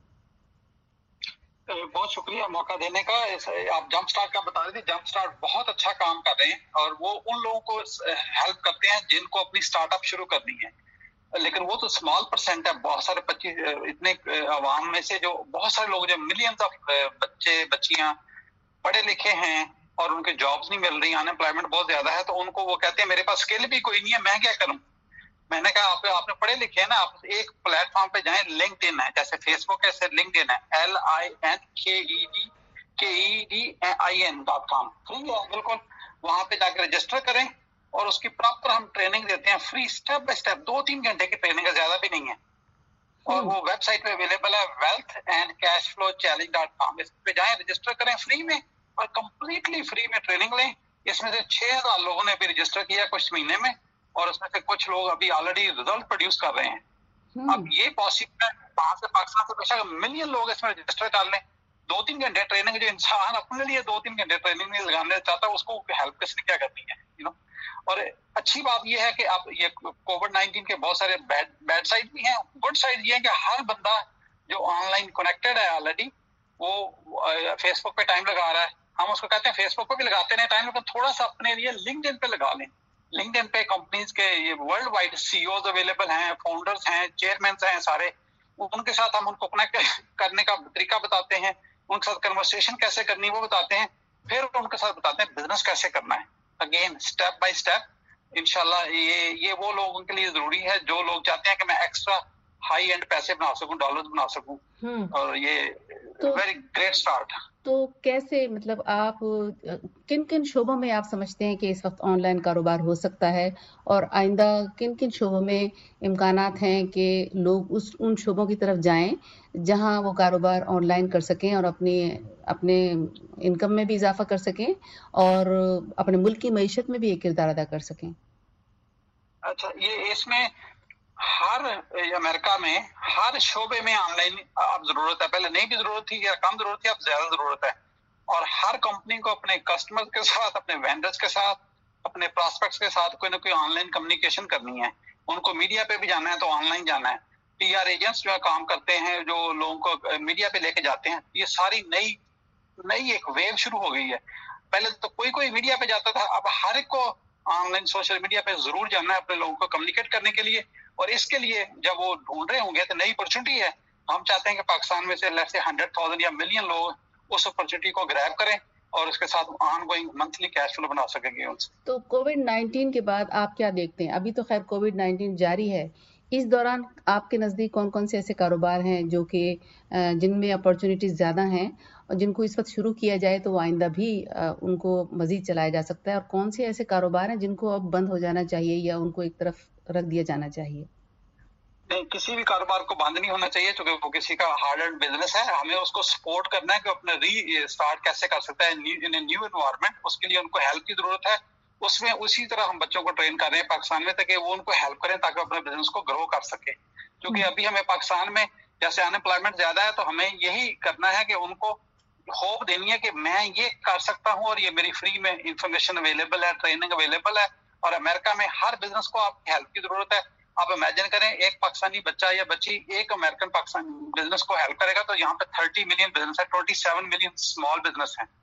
बहुत शुक्रिया मौका देने का। आप जंप स्टार्ट का बता रहे थे, जंप स्टार्ट बहुत अच्छा काम कर रहे हैं और वो उन लोगों को हेल्प करते हैं जिनको अपनी स्टार्टअप शुरू करनी है, लेकिन वो तो स्मॉल परसेंट है। बहुत सारे पच्चीस इतने अवाम में से जो बहुत सारे लोग, जो मिलियंस ऑफ बच्चे बच्चियां पढ़े लिखे हैं और उनके जॉब्स नहीं मिल रही, अनएम्प्लॉयमेंट बहुत ज्यादा है, तो उनको वो कहते हैं मेरे पास स्किल भी कोई नहीं है, मैं क्या करूं। मैंने कहा आप आपने पढ़े लिखे हैं ना, आप एक प्लेटफॉर्म पे जाएं, लिंक्डइन है, जैसे फेसबुक है ऐसे लिंक्डइन है, एल आई एन के E D K E D I N dot com, free है बिल्कुल। वहां पे जाकर रजिस्टर करें और उसकी प्रॉपर हम ट्रेनिंग देते हैं, फ्री स्टेप बाय स्टेप, दो तीन घंटे की ट्रेनिंग है, ज्यादा भी नहीं है। और वो वेबसाइट पे अवेलेबल है, wealth and cash flow challenge dot com. इस पे जाएं, रजिस्टर करें फ्री में और कंप्लीटली फ्री में ट्रेनिंग लें। इसमें से छह हजार लोगों ने भी रजिस्टर किया कुछ महीने में और उसमें से कुछ लोग अभी ऑलरेडी रिजल्ट प्रोड्यूस कर रहे हैं। अब ये पॉसिबल है, बाहर से पाकिस्तान से बेशक मिलियन लोग इसमें रजिस्टर कर लें। दो तीन घंटे ट्रेनिंग, जो इंसान अपने लिए दो तीन घंटे ट्रेनिंग नहीं लगाने चाहता उसको हेल्प किसने क्या करनी है, यू नो। और अच्छी बात यह है कि अब ये कोविड नाइनटीन के बहुत सारे बैड बैड साइड भी हैं, गुड साइड ये है कि हर बंदा जो ऑनलाइन कनेक्टेड है ऑलरेडी, वो फेसबुक पे टाइम लगा रहा है। हम उसको कहते हैं फेसबुक पे भी लगाते हैं टाइम, लेकिन थोड़ा सा अपने लिए लिंक्डइन पे लगा लें। लिंक्डइन पे कंपनीज के ये वर्ल्ड वाइड सीईओज अवेलेबल हैं, फाउंडर्स हैं, चेयरमैन हैं सारे, उनके साथ हम उनको कनेक्ट करने का तरीका बताते हैं, उनके साथ कन्वर्सेशन कैसे करनी वो बताते हैं, फिर उनके साथ बताते हैं बिजनेस कैसे करना है, अगेन स्टेप बाय स्टेप। इंशाल्लाह ये ये वो लोगों के लिए जरूरी है जो लोग चाहते हैं कि मैं एक्स्ट्रा हाई एंड पैसे बना सकूं, डॉलर्स बना सकूं, और ये वेरी ग्रेट स्टार्ट। तो कैसे, मतलब आप किन किन शोबों में आप समझते हैं कि इस वक्त ऑनलाइन कारोबार हो सकता है, और आइंदा किन किन शोबों में इम्कानात हैं कि लोग उस उन शोबों की तरफ जाएं जहां वो कारोबार ऑनलाइन कर सकें और अपनी अपने इनकम में भी इजाफा कर सकें और अपने मुल्क की मईशत में भी एक किरदार अदा कर सकें? अच्छा, ये इसमें हर अमेरिका में हर शोबे में ऑनलाइन अब जरूरत है। पहले नहीं भी जरूरत थी या कम जरूरत थी, अब ज्यादा जरूरत है। और हर कंपनी को अपने कस्टमर के साथ, अपने वेंडर्स के साथ, अपने प्रॉस्पेक्ट्स के साथ कोई ना कोई ऑनलाइन कम्युनिकेशन करनी है। उनको मीडिया पे भी जाना है तो ऑनलाइन जाना है। पीआर एजेंट्स जो है काम करते हैं, जो लोगों को मीडिया पे लेके जाते हैं, ये सारी नई नई एक वेव शुरू हो गई है। पहले तो कोई कोई मीडिया पे जाता था, अब हर एक को ऑनलाइन सोशल मीडिया पे जरूर जाना है अपने लोगों को कम्युनिकेट करने के लिए। और इसके लिए जब वो ढूंढ रहे होंगे तो नई अपॉर्चुनिटी है। हम चाहते हैं कि पाकिस्तान में से लेट्स से हंड्रेड थाउजेंड या मिलियन लोग उस अपॉर्चुनिटी को ग्रैब करें और उसके साथ ongoing monthly cash flow बना सकेंगे उनसे। तो कोविड नाइनटीन के बाद आप क्या देखते हैं? अभी तो खैर कोविड नाइनटीन जारी है, इस दौरान आपके नज़दीक कौन कौन से ऐसे कारोबार हैं जो कि जिनमें अपॉर्चुनिटीज़ ज़्यादा हैं और जिनको इस वक्त शुरू किया जाए तो आइंदा भी उनको मजीद चलाया जा सकता है, और कौन से ऐसे कारोबार हैं जिनको अब बंद हो जाना चाहिए या उनको एक तरफ रख दिया जाना चाहिए? नहीं, किसी भी कारोबार को बंद नहीं होना चाहिए क्योंकि वो किसी का हार्ड एंड बिजनेस है। हमें उसको सपोर्ट करना है कि अपने री स्टार्ट कैसे कर सकता है इन न्यू एनवायरनमेंट, उसके लिए उनको हेल्प की जरूरत है। उसमें उसी तरह हम बच्चों को ट्रेन कर रहे हैं पाकिस्तान में ताकि वो उनको हेल्प करें ताकि अपने बिजनेस को ग्रो कर सके। क्योंकि अभी हमें पाकिस्तान में जैसे अनएम्प्लॉयमेंट ज्यादा है तो हमें यही करना है कि उनको ہوپ دینی ہے کہ میں یہ کر سکتا ہوں اور یہ میری فری میں انفارمیشن اویلیبل ہے, ٹریننگ اویلیبل ہے. اور امریکہ میں ہر بزنس کو آپ کی ہیلپ کی ضرورت ہے. آپ امیجن کریں ایک پاکستانی بچہ یا بچی ایک امریکن پاکستانی بزنس کو ہیلپ کرے گا تو یہاں پہ تھرٹی ملین بزنس ہے, twenty seven million small business ہیں.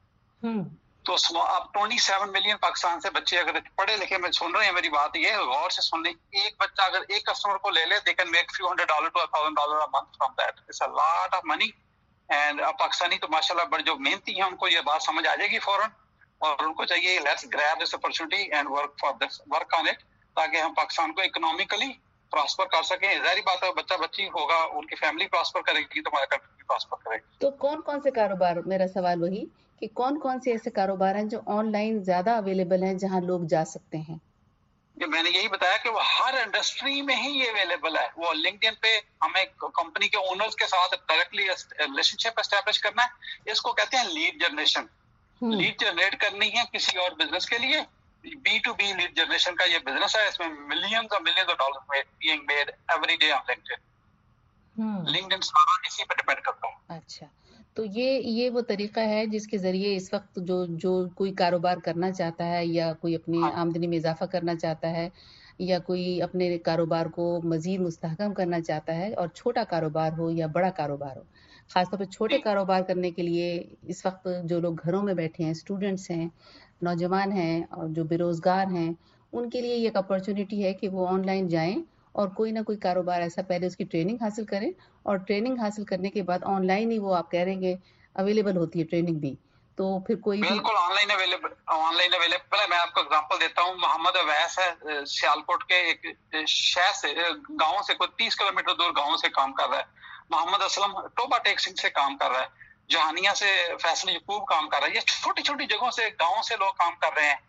تو آپ ٹوئنٹی سیون ملین پاکستان سے بچے اگر پڑھے لکھے میں سن رہے ہیں میری بات, یہ غور سے سن لیں, ایک بچہ اگر ایک کسٹمر کو لے لے they can make few hundred dollar to thousand dollar month from that. It's a lot of money. And Pakistani تو ماشاء اللہ بڑے جو محنتی ہیں ان کو یہ بات سمجھ آ جائے گی فوراً, اور ان کو چاہیے let's grab this opportunity and work for this work on it, تاکہ ہم پاکستان کو اکنامکلی پراسپر کر سکیں. ظاہری بات ہے بچہ بچی ہوگا ان کی فیملی پراسپر کرے گی تو ہمارا کنٹری بھی پراسپر کرے گی. تو کون کون سے کاروبار, میرا سوال وہی کہ کون کون سے ایسے کاروبار ہیں جو آن لائن زیادہ اویلیبل ہیں جہاں لوگ جا سکتے ہیں؟ میں نے یہی بتایا کہ وہ ہر انڈسٹری میں ہی یہ اویلیبل ہے. وہ لنکڈ ان پہ ہمیں کمپنی کے اونرز کے ساتھ ڈائریکٹلی ریلیشن شپ اسٹیبلش کرنا ہے. اس کو کہتے ہیں لیڈ جنریشن. لیڈ جنریٹ کرنی ہے کسی اور بزنس کے لیے. B to B lead generation کا یہ بزنس ہے, اس میں ملینز اور millions of dollar being made every day on LinkedIn. LinkedIn سارا اسی پہ ڈیپینڈ کرتا ہے. اچھا, تو یہ یہ وہ طریقہ ہے جس کے ذریعے اس وقت جو جو کوئی کاروبار کرنا چاہتا ہے یا کوئی اپنی آمدنی میں اضافہ کرنا چاہتا ہے یا کوئی اپنے کاروبار کو مزید مستحکم کرنا چاہتا ہے, اور چھوٹا کاروبار ہو یا بڑا کاروبار ہو, خاص طور پہ چھوٹے کاروبار کرنے کے لیے اس وقت جو لوگ گھروں میں بیٹھے ہیں, اسٹوڈنٹس ہیں, نوجوان ہیں اور جو بے روزگار ہیں, ان کے لیے ایک اپرچونٹی ہے کہ وہ آن لائن جائیں اور کوئی نہ کوئی کاروبار ایسا پہلے اس کی ٹریننگ حاصل کریں, اور ٹریننگ حاصل کرنے کے بعد آن لائن ہی وہ آپ کہہ رہے ہیں کہ اویلیبل ہوتی ہے ٹریننگ بھی, تو پھر کوئی بالکل online available online available ہے. میں آپ کو اگزامپل دیتا ہوں. محمد اویس ہے سیالکوٹ کے ایک شہر سے, گاؤں سے کوئی تیس کلو میٹر دور گاؤں سے کام کر رہا ہے. محمد اسلم ٹوبا ٹیکسنگ سے کام کر رہا ہے. جہانیہ سے فیصل یعقوب کام کر رہا ہے. یہ چھوٹی چھوٹی جگہوں سے گاؤں سے لوگ کام کر رہے ہیں.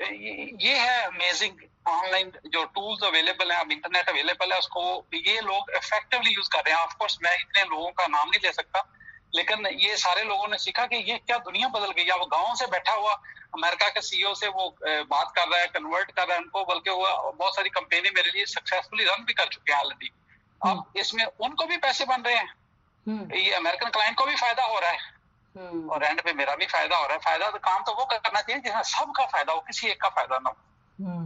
یہ ہے امیزنگ آن لائن جو ٹولز اویلیبل ہیں, اب انٹرنیٹ اویلیبل ہے, اس کو یہ لوگ افیکٹولی یوز کر رہے ہیں. آف کورس میں اتنے لوگوں کا نام نہیں لے سکتا, لیکن یہ سارے لوگوں نے سیکھا کہ یہ کیا دنیا بدل گئی ہے. وہ گاؤں سے بیٹھا ہوا امریکہ کے سی او سے وہ بات کر رہا ہے, کنورٹ کر رہا ہے ان کو, بلکہ وہ بہت ساری کمپنی میرے لیے سکسیسفلی رن بھی کر چکے ہیں آلریڈی. اب اس میں ان کو بھی پیسے بن رہے ہیں, یہ امریکن کلائنٹ کو بھی فائدہ ہو رہا ہے, اور اینڈ پہ میرا بھی فائدہ ہو رہا ہے. فائدہ تو کام تو وہ کرنا چاہیے جس میں سب کا فائدہ ہو, کسی ایک کا فائدہ نہ ہو.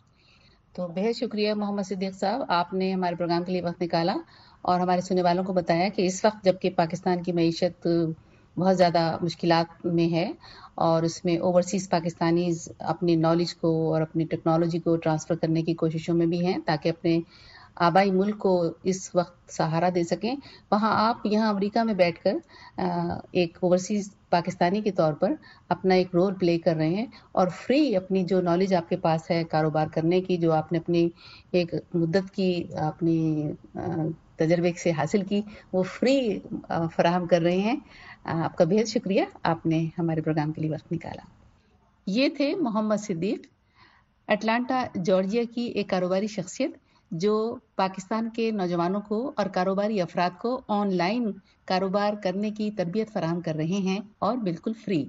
تو بہت شکریہ محمد صدیق صاحب, آپ نے ہمارے پروگرام کے لیے وقت نکالا اور ہمارے سننے والوں کو بتایا کہ اس وقت جبکہ پاکستان کی معیشت بہت زیادہ مشکلات میں ہے اور اس میں اوورسیز پاکستانیز اپنی نالج کو اور اپنی ٹیکنالوجی کو ٹرانسفر کرنے کی کوششوں میں بھی ہیں تاکہ اپنے آبائی ملک کو اس وقت سہارا دے سکیں, وہاں آپ یہاں امریکہ میں بیٹھ کر ایک اوورسیز پاکستانی کے طور پر اپنا ایک رول پلے کر رہے ہیں اور فری اپنی جو نالج آپ کے پاس ہے کاروبار کرنے کی, جو آپ نے اپنی ایک مدت کی اپنی تجربے سے حاصل کی, وہ فری فراہم کر رہے ہیں. آپ کا بہت شکریہ, آپ نے ہمارے پروگرام کے لیے وقت نکالا. یہ تھے محمد صدیق, اٹلانٹا جارجیا کی ایک کاروباری شخصیت جو پاکستان کے نوجوانوں کو اور کاروباری افراد کو آن لائن کاروبار کرنے کی تربیت فراہم کر رہے ہیں اور بالکل فری.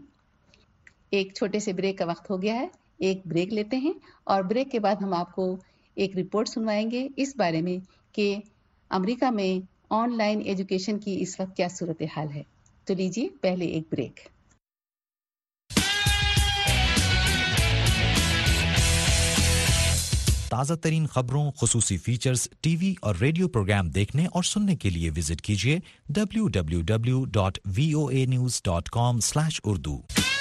ایک چھوٹے سے بریک کا وقت ہو گیا ہے, ایک بریک لیتے ہیں اور بریک کے بعد ہم آپ کو ایک رپورٹ سنوائیں گے اس بارے میں کہ امریکہ میں آن لائن ایجوکیشن کی اس وقت کیا صورتحال ہے. تو لیجیے پہلے ایک بریک. تازہ ترین خبروں, خصوصی فیچرز, ٹی وی اور ریڈیو پروگرام دیکھنے اور سننے کے لیے وزٹ کیجیے W W W dot V O A news dot com slash Urdu.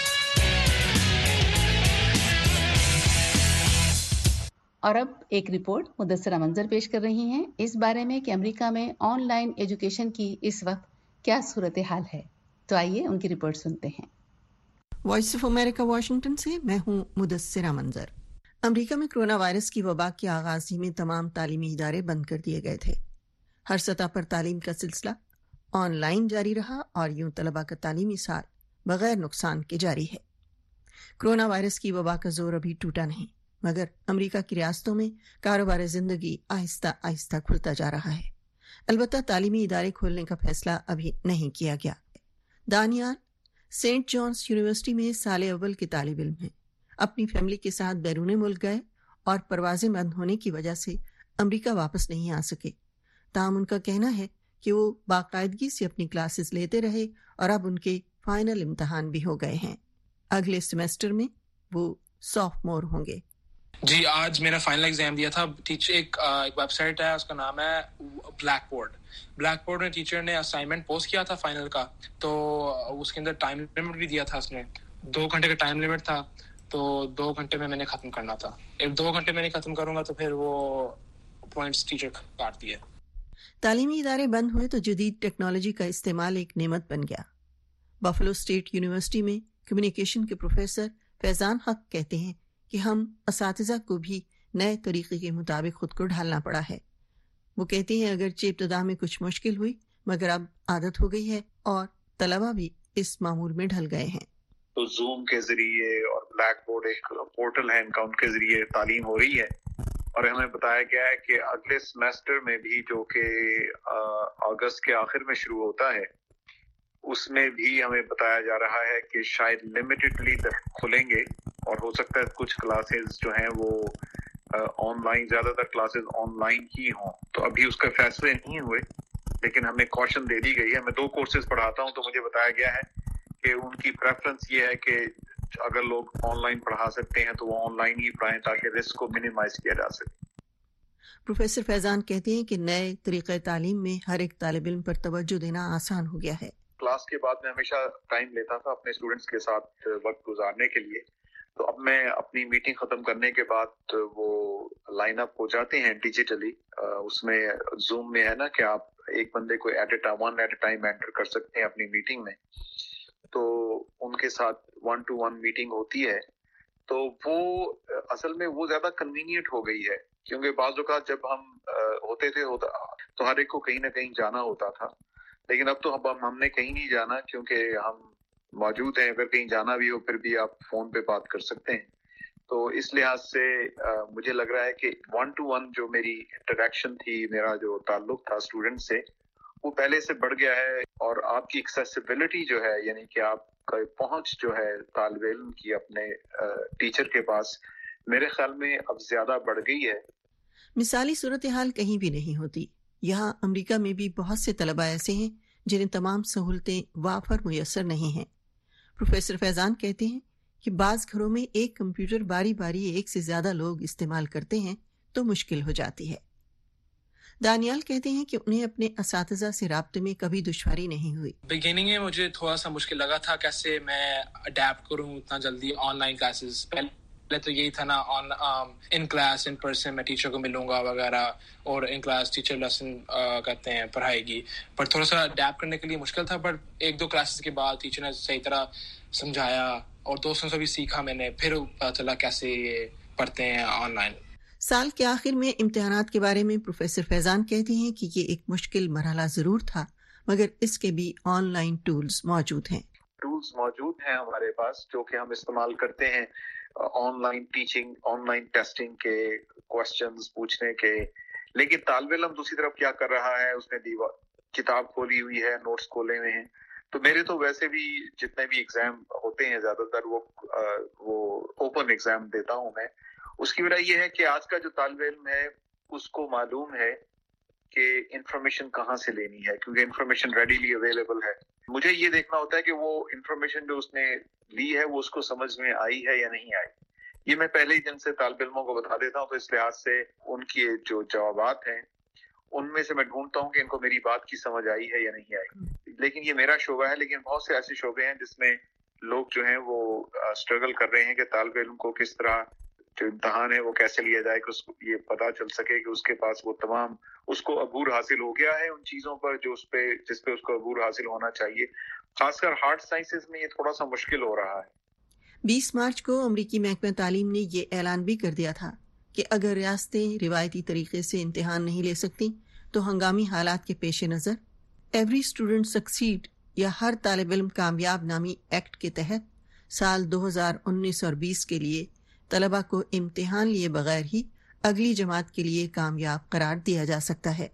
اور اب ایک رپورٹ مدثرہ منظر پیش کر رہی ہیں اس بارے میں کہ امریکہ میں آن لائن ایجوکیشن کی اس وقت کیا صورتحال ہے. تو آئیے ان کی رپورٹ سنتے ہیں. وائس آف امریکہ واشنگٹن سے میں ہوں مدثرہ منظر. امریکہ میں کرونا وائرس کی وبا کے آغاز ہی میں تمام تعلیمی ادارے بند کر دیے گئے تھے. ہر سطح پر تعلیم کا سلسلہ آن لائن جاری رہا اور یوں طلباء کا تعلیمی سال بغیر نقصان کے جاری ہے. کرونا وائرس کی وبا کا زور ابھی ٹوٹا نہیں, مگر امریکہ کی ریاستوں میں کاروبار زندگی آہستہ آہستہ کھلتا جا رہا ہے. البتہ تعلیمی ادارے کھولنے کا فیصلہ ابھی نہیں کیا گیا. دانیال سینٹ جانس یونیورسٹی میں سال اول کے طالب علم ہیں. اپنی فیملی کے ساتھ بیرون ملک گئے اور پروازیں بند ہونے کی وجہ سے امریکہ واپس نہیں آ سکے. تاہم ان کا کہنا ہے کہ وہ باقاعدگی سے اپنی کلاسز لیتے رہے اور اب ان کے فائنل امتحان بھی ہو گئے ہیں. اگلے سیمسٹر میں وہ سافٹمور ہوں گے. جی آج میرا فائنل ایگزام دیا تھا. ٹیچر ایک ایک ویب سائٹ ہے, اس کا نام ہے بلیک بورڈ. بلیک بورڈ میں ٹیچر نے اسائنمنٹ پوسٹ کیا تھا فائنل کا, تو اس کے اندر ٹائم لمٹ بھی دیا تھا. اس نے دو گھنٹے کا ٹائم لمٹ تھا, تو دو گھنٹے میں میں نے ختم کرنا تھا. ایک دو گھنٹے میں نہیں ختم کروں گا تو پھر وہ پوائنٹس ٹیچر کاٹتی ہے. تعلیمی ادارے بند ہوئے تو جدید ٹیکنالوجی کا استعمال ایک نعمت بن گیا. بفلو اسٹیٹ یونیورسٹی میں کمیونیکیشن کے پروفیسر فیضان حق کہتے ہیں کہ ہم اساتذہ کو بھی نئے طریقے کے مطابق خود کو ڈھالنا پڑا ہے. وہ کہتے ہیں اگرچہ ابتدا میں کچھ مشکل ہوئی مگر اب عادت ہو گئی ہے اور طلبہ بھی اس معمول میں ڈھل گئے ہیں. تو زوم کے ذریعے اور بلیک بورڈ ایک پورٹل ہے ان کا, ان کے ذریعے تعلیم ہو رہی ہے. اور ہمیں بتایا گیا ہے کہ اگلے سیمسٹر میں بھی جو کہ اگست کے آخر میں شروع ہوتا ہے, اس میں بھی ہمیں بتایا جا رہا ہے کہ شاید لمیٹڈلی کھلیں گے, اور ہو سکتا ہے کچھ کلاسز جو ہیں وہ آن لائن, زیادہ تر کلاسز آن لائن ہی ہوں. تو ابھی اس کے فیصلے نہیں ہوئے, لیکن ہمیں کوشن دے دی گئی ہے. میں دو کورسز پڑھاتا ہوں, تو مجھے بتایا گیا ہے کہ ان کی پریفرنس یہ ہے کہ اگر لوگ آن لائن پڑھا سکتے ہیں تو وہ آن لائن ہی پڑھائیں تاکہ رسک کو منیمائز کیا جا سکے. پروفیسر فیضان کہتے ہیں کہ نئے طریقہ تعلیم میں ہر ایک طالب علم پر توجہ دینا آسان ہو گیا ہے. کلاس کے بعد میں ہمیشہ ٹائم لیتا تھا اپنے اسٹوڈنٹس کے ساتھ وقت گزارنے کے لیے, تو اب میں اپنی میٹنگ ختم کرنے کے بعد وہ لائن اپ ہو جاتے ہیں ڈیجیٹلی. اس میں زوم میں ہے نا کہ آپ ایک بندے کو at a one at a time enter کر سکتے ہیں اپنی میٹنگ میں, تو ان کے ساتھ ون ٹو ون میٹنگ ہوتی ہے. تو وہ اصل میں وہ زیادہ کنوینئنٹ ہو گئی ہے, کیونکہ بعض اوقات جب ہم ہوتے تھے ہوتا تو ہر ایک کو کہیں نہ کہیں جانا ہوتا تھا, لیکن اب تو اب ہم نے کہیں نہیں جانا کیونکہ ہم موجود ہیں. اگر کہیں جانا بھی ہو پھر بھی آپ فون پہ بات کر سکتے ہیں. تو اس لحاظ سے مجھے لگ رہا ہے کہ ون ٹو ون جو میری انٹریکشن تھی, میرا جو تعلق تھا اسٹوڈنٹ سے, وہ پہلے سے بڑھ گیا ہے. اور آپ کی ایکسیسیبلٹی جو ہے, یعنی کہ آپ کا پہنچ جو ہے طالب علم کی اپنے ٹیچر کے پاس, میرے خیال میں اب زیادہ بڑھ گئی ہے. مثالی صورتحال کہیں بھی نہیں ہوتی. یہاں امریکہ میں بھی بہت سے طلبہ ایسے ہیں جنہیں تمام سہولتیں وافر میسر نہیں ہیں. پروفیسر فیضان کہتے ہیں کہ بعض گھروں میں ایک کمپیوٹر باری باری ایک سے زیادہ لوگ استعمال کرتے ہیں تو مشکل ہو جاتی ہے. دانیال کہتے ہیں کہ انہیں اپنے اساتذہ سے رابطے میں کبھی دشواری نہیں ہوئی. بگننگ میں مجھے تھوڑا سا مشکل لگا تھا کیسے میں اڈیپٹ کروں اتنا جلدی آن لائن کلاسز. پہلے تو یہی تھا نا on in class in person میں ٹیچر کو ملوں گا وغیرہ, اور ان کلاس ٹیچر لیسن کرتے ہیں پڑھائے گی, پر تھوڑا سا اڈیپٹ کرنے کے لیے مشکل تھا. بٹ ایک دو کلاسز کے بعد ٹیچر نے صحیح طرح سمجھایا اور دوستوں سے بھی سیکھا میں نے, پھر پتا چلا کیسے یہ پڑھتے ہیں آن لائن. سال کے آخر میں امتحانات کے بارے میں پروفیسر فیضان کہتے ہیں کہ یہ ایک مشکل مرحلہ ضرور تھا, مگر اس کے بھی آن لائن ٹولز موجود ہیں. ٹولز موجود ہیں ہمارے پاس جو کہ ہم استعمال کرتے ہیں online teaching, online testing کے, کوسچنز پوچھنے کے. لیکن طالب علم دوسری طرف کیا کر رہا ہے, اس نے دیوار کتاب کھولی ہوئی ہے, نوٹس کھولے ہوئے ہیں. تو میرے تو ویسے بھی جتنے بھی ایگزام ہوتے ہیں زیادہ تر وہ وہ اوپن ایگزام دیتا ہوں میں. اس کی وجہ یہ ہے کہ آج کا جو طالب علم ہے اس کو معلوم ہے کہ انفارمیشن کہاں سے لینی ہے, کیونکہ انفارمیشن ریڈیلی اویلیبل ہے. مجھے یہ دیکھنا ہوتا ہے کہ وہ انفارمیشن جو اس نے لی ہے وہ اس کو سمجھ میں آئی ہے یا نہیں آئی. یہ میں پہلے ہی دن سے طالب علموں کو بتا دیتا ہوں, تو اس لحاظ سے ان کی جو جوابات ہیں ان میں سے میں ڈھونڈتا ہوں کہ ان کو میری بات کی سمجھ آئی ہے یا نہیں آئی. لیکن یہ میرا شعبہ ہے, لیکن بہت سے ایسے شعبے ہیں جس میں لوگ جو ہیں وہ اسٹرگل کر رہے ہیں کہ طالب علم کو کس طرح جو امتحان ہے وہ کیسے لیا جائے کہ اس کو یہ پتا چل سکے کہ اس کے پاس وہ تمام اس کو عبور حاصل ہو گیا ہے ان چیزوں پر جو اس پہ جس پہ اس کو عبور حاصل ہونا چاہیے. خاص کر ہارڈ سائنسز میں یہ تھوڑا سا مشکل ہو رہا ہے. بیس مارچ کو امریکی محکمہ تعلیم نے یہ اعلان بھی کر دیا تھا کہ اگر ریاستیں روایتی طریقے سے امتحان نہیں لے سکتی تو ہنگامی حالات کے پیش نظر ایوری اسٹوڈنٹ سکسیڈ یا ہر طالب علم کامیاب نامی ایکٹ کے تحت سال دو ہزار انیس اور بیس کے لیے طلبہ کو امتحان لیے بغیر ہی اگلی جماعت کے لیے کامیاب قرار دیا جا سکتا ہے.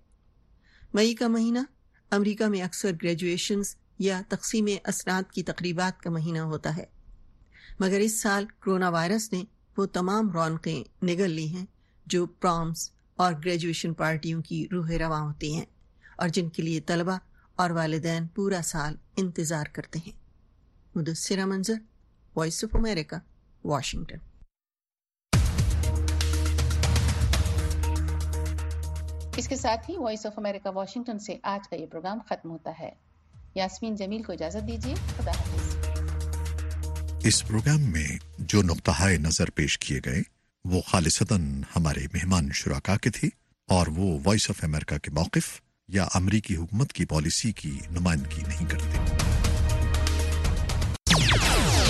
مئی کا مہینہ امریکہ میں اکثر گریجویشنز یا تقسیم اسناد کی تقریبات کا مہینہ ہوتا ہے، مگر اس سال کرونا وائرس نے وہ تمام رونقیں نگل لی ہیں جو پرامس اور گریجویشن پارٹیوں کی روح رواں ہوتی ہیں اور جن کے لیے طلبہ اور والدین پورا سال انتظار کرتے ہیں. मुदस्सिरा मंजर, वॉइस ऑफ अमेरिका, वाशिंगटन। इसके साथ ही वॉइस ऑफ अमेरिका वाशिंगटन से आज का ये प्रोग्राम खत्म होता है। यास्मीन जमील को इजाजत दीजिए। खुदा हाफिज। इस प्रोग्राम में जो नुक्ताए नजर पेश किए गए वो खालिसतन हमारे मेहमान शुराका के थे और वो वॉइस ऑफ अमेरिका के मौक़िफ़ या अमरीकी हुकूमत की पॉलिसी की नुमाइंदगी नहीं करते।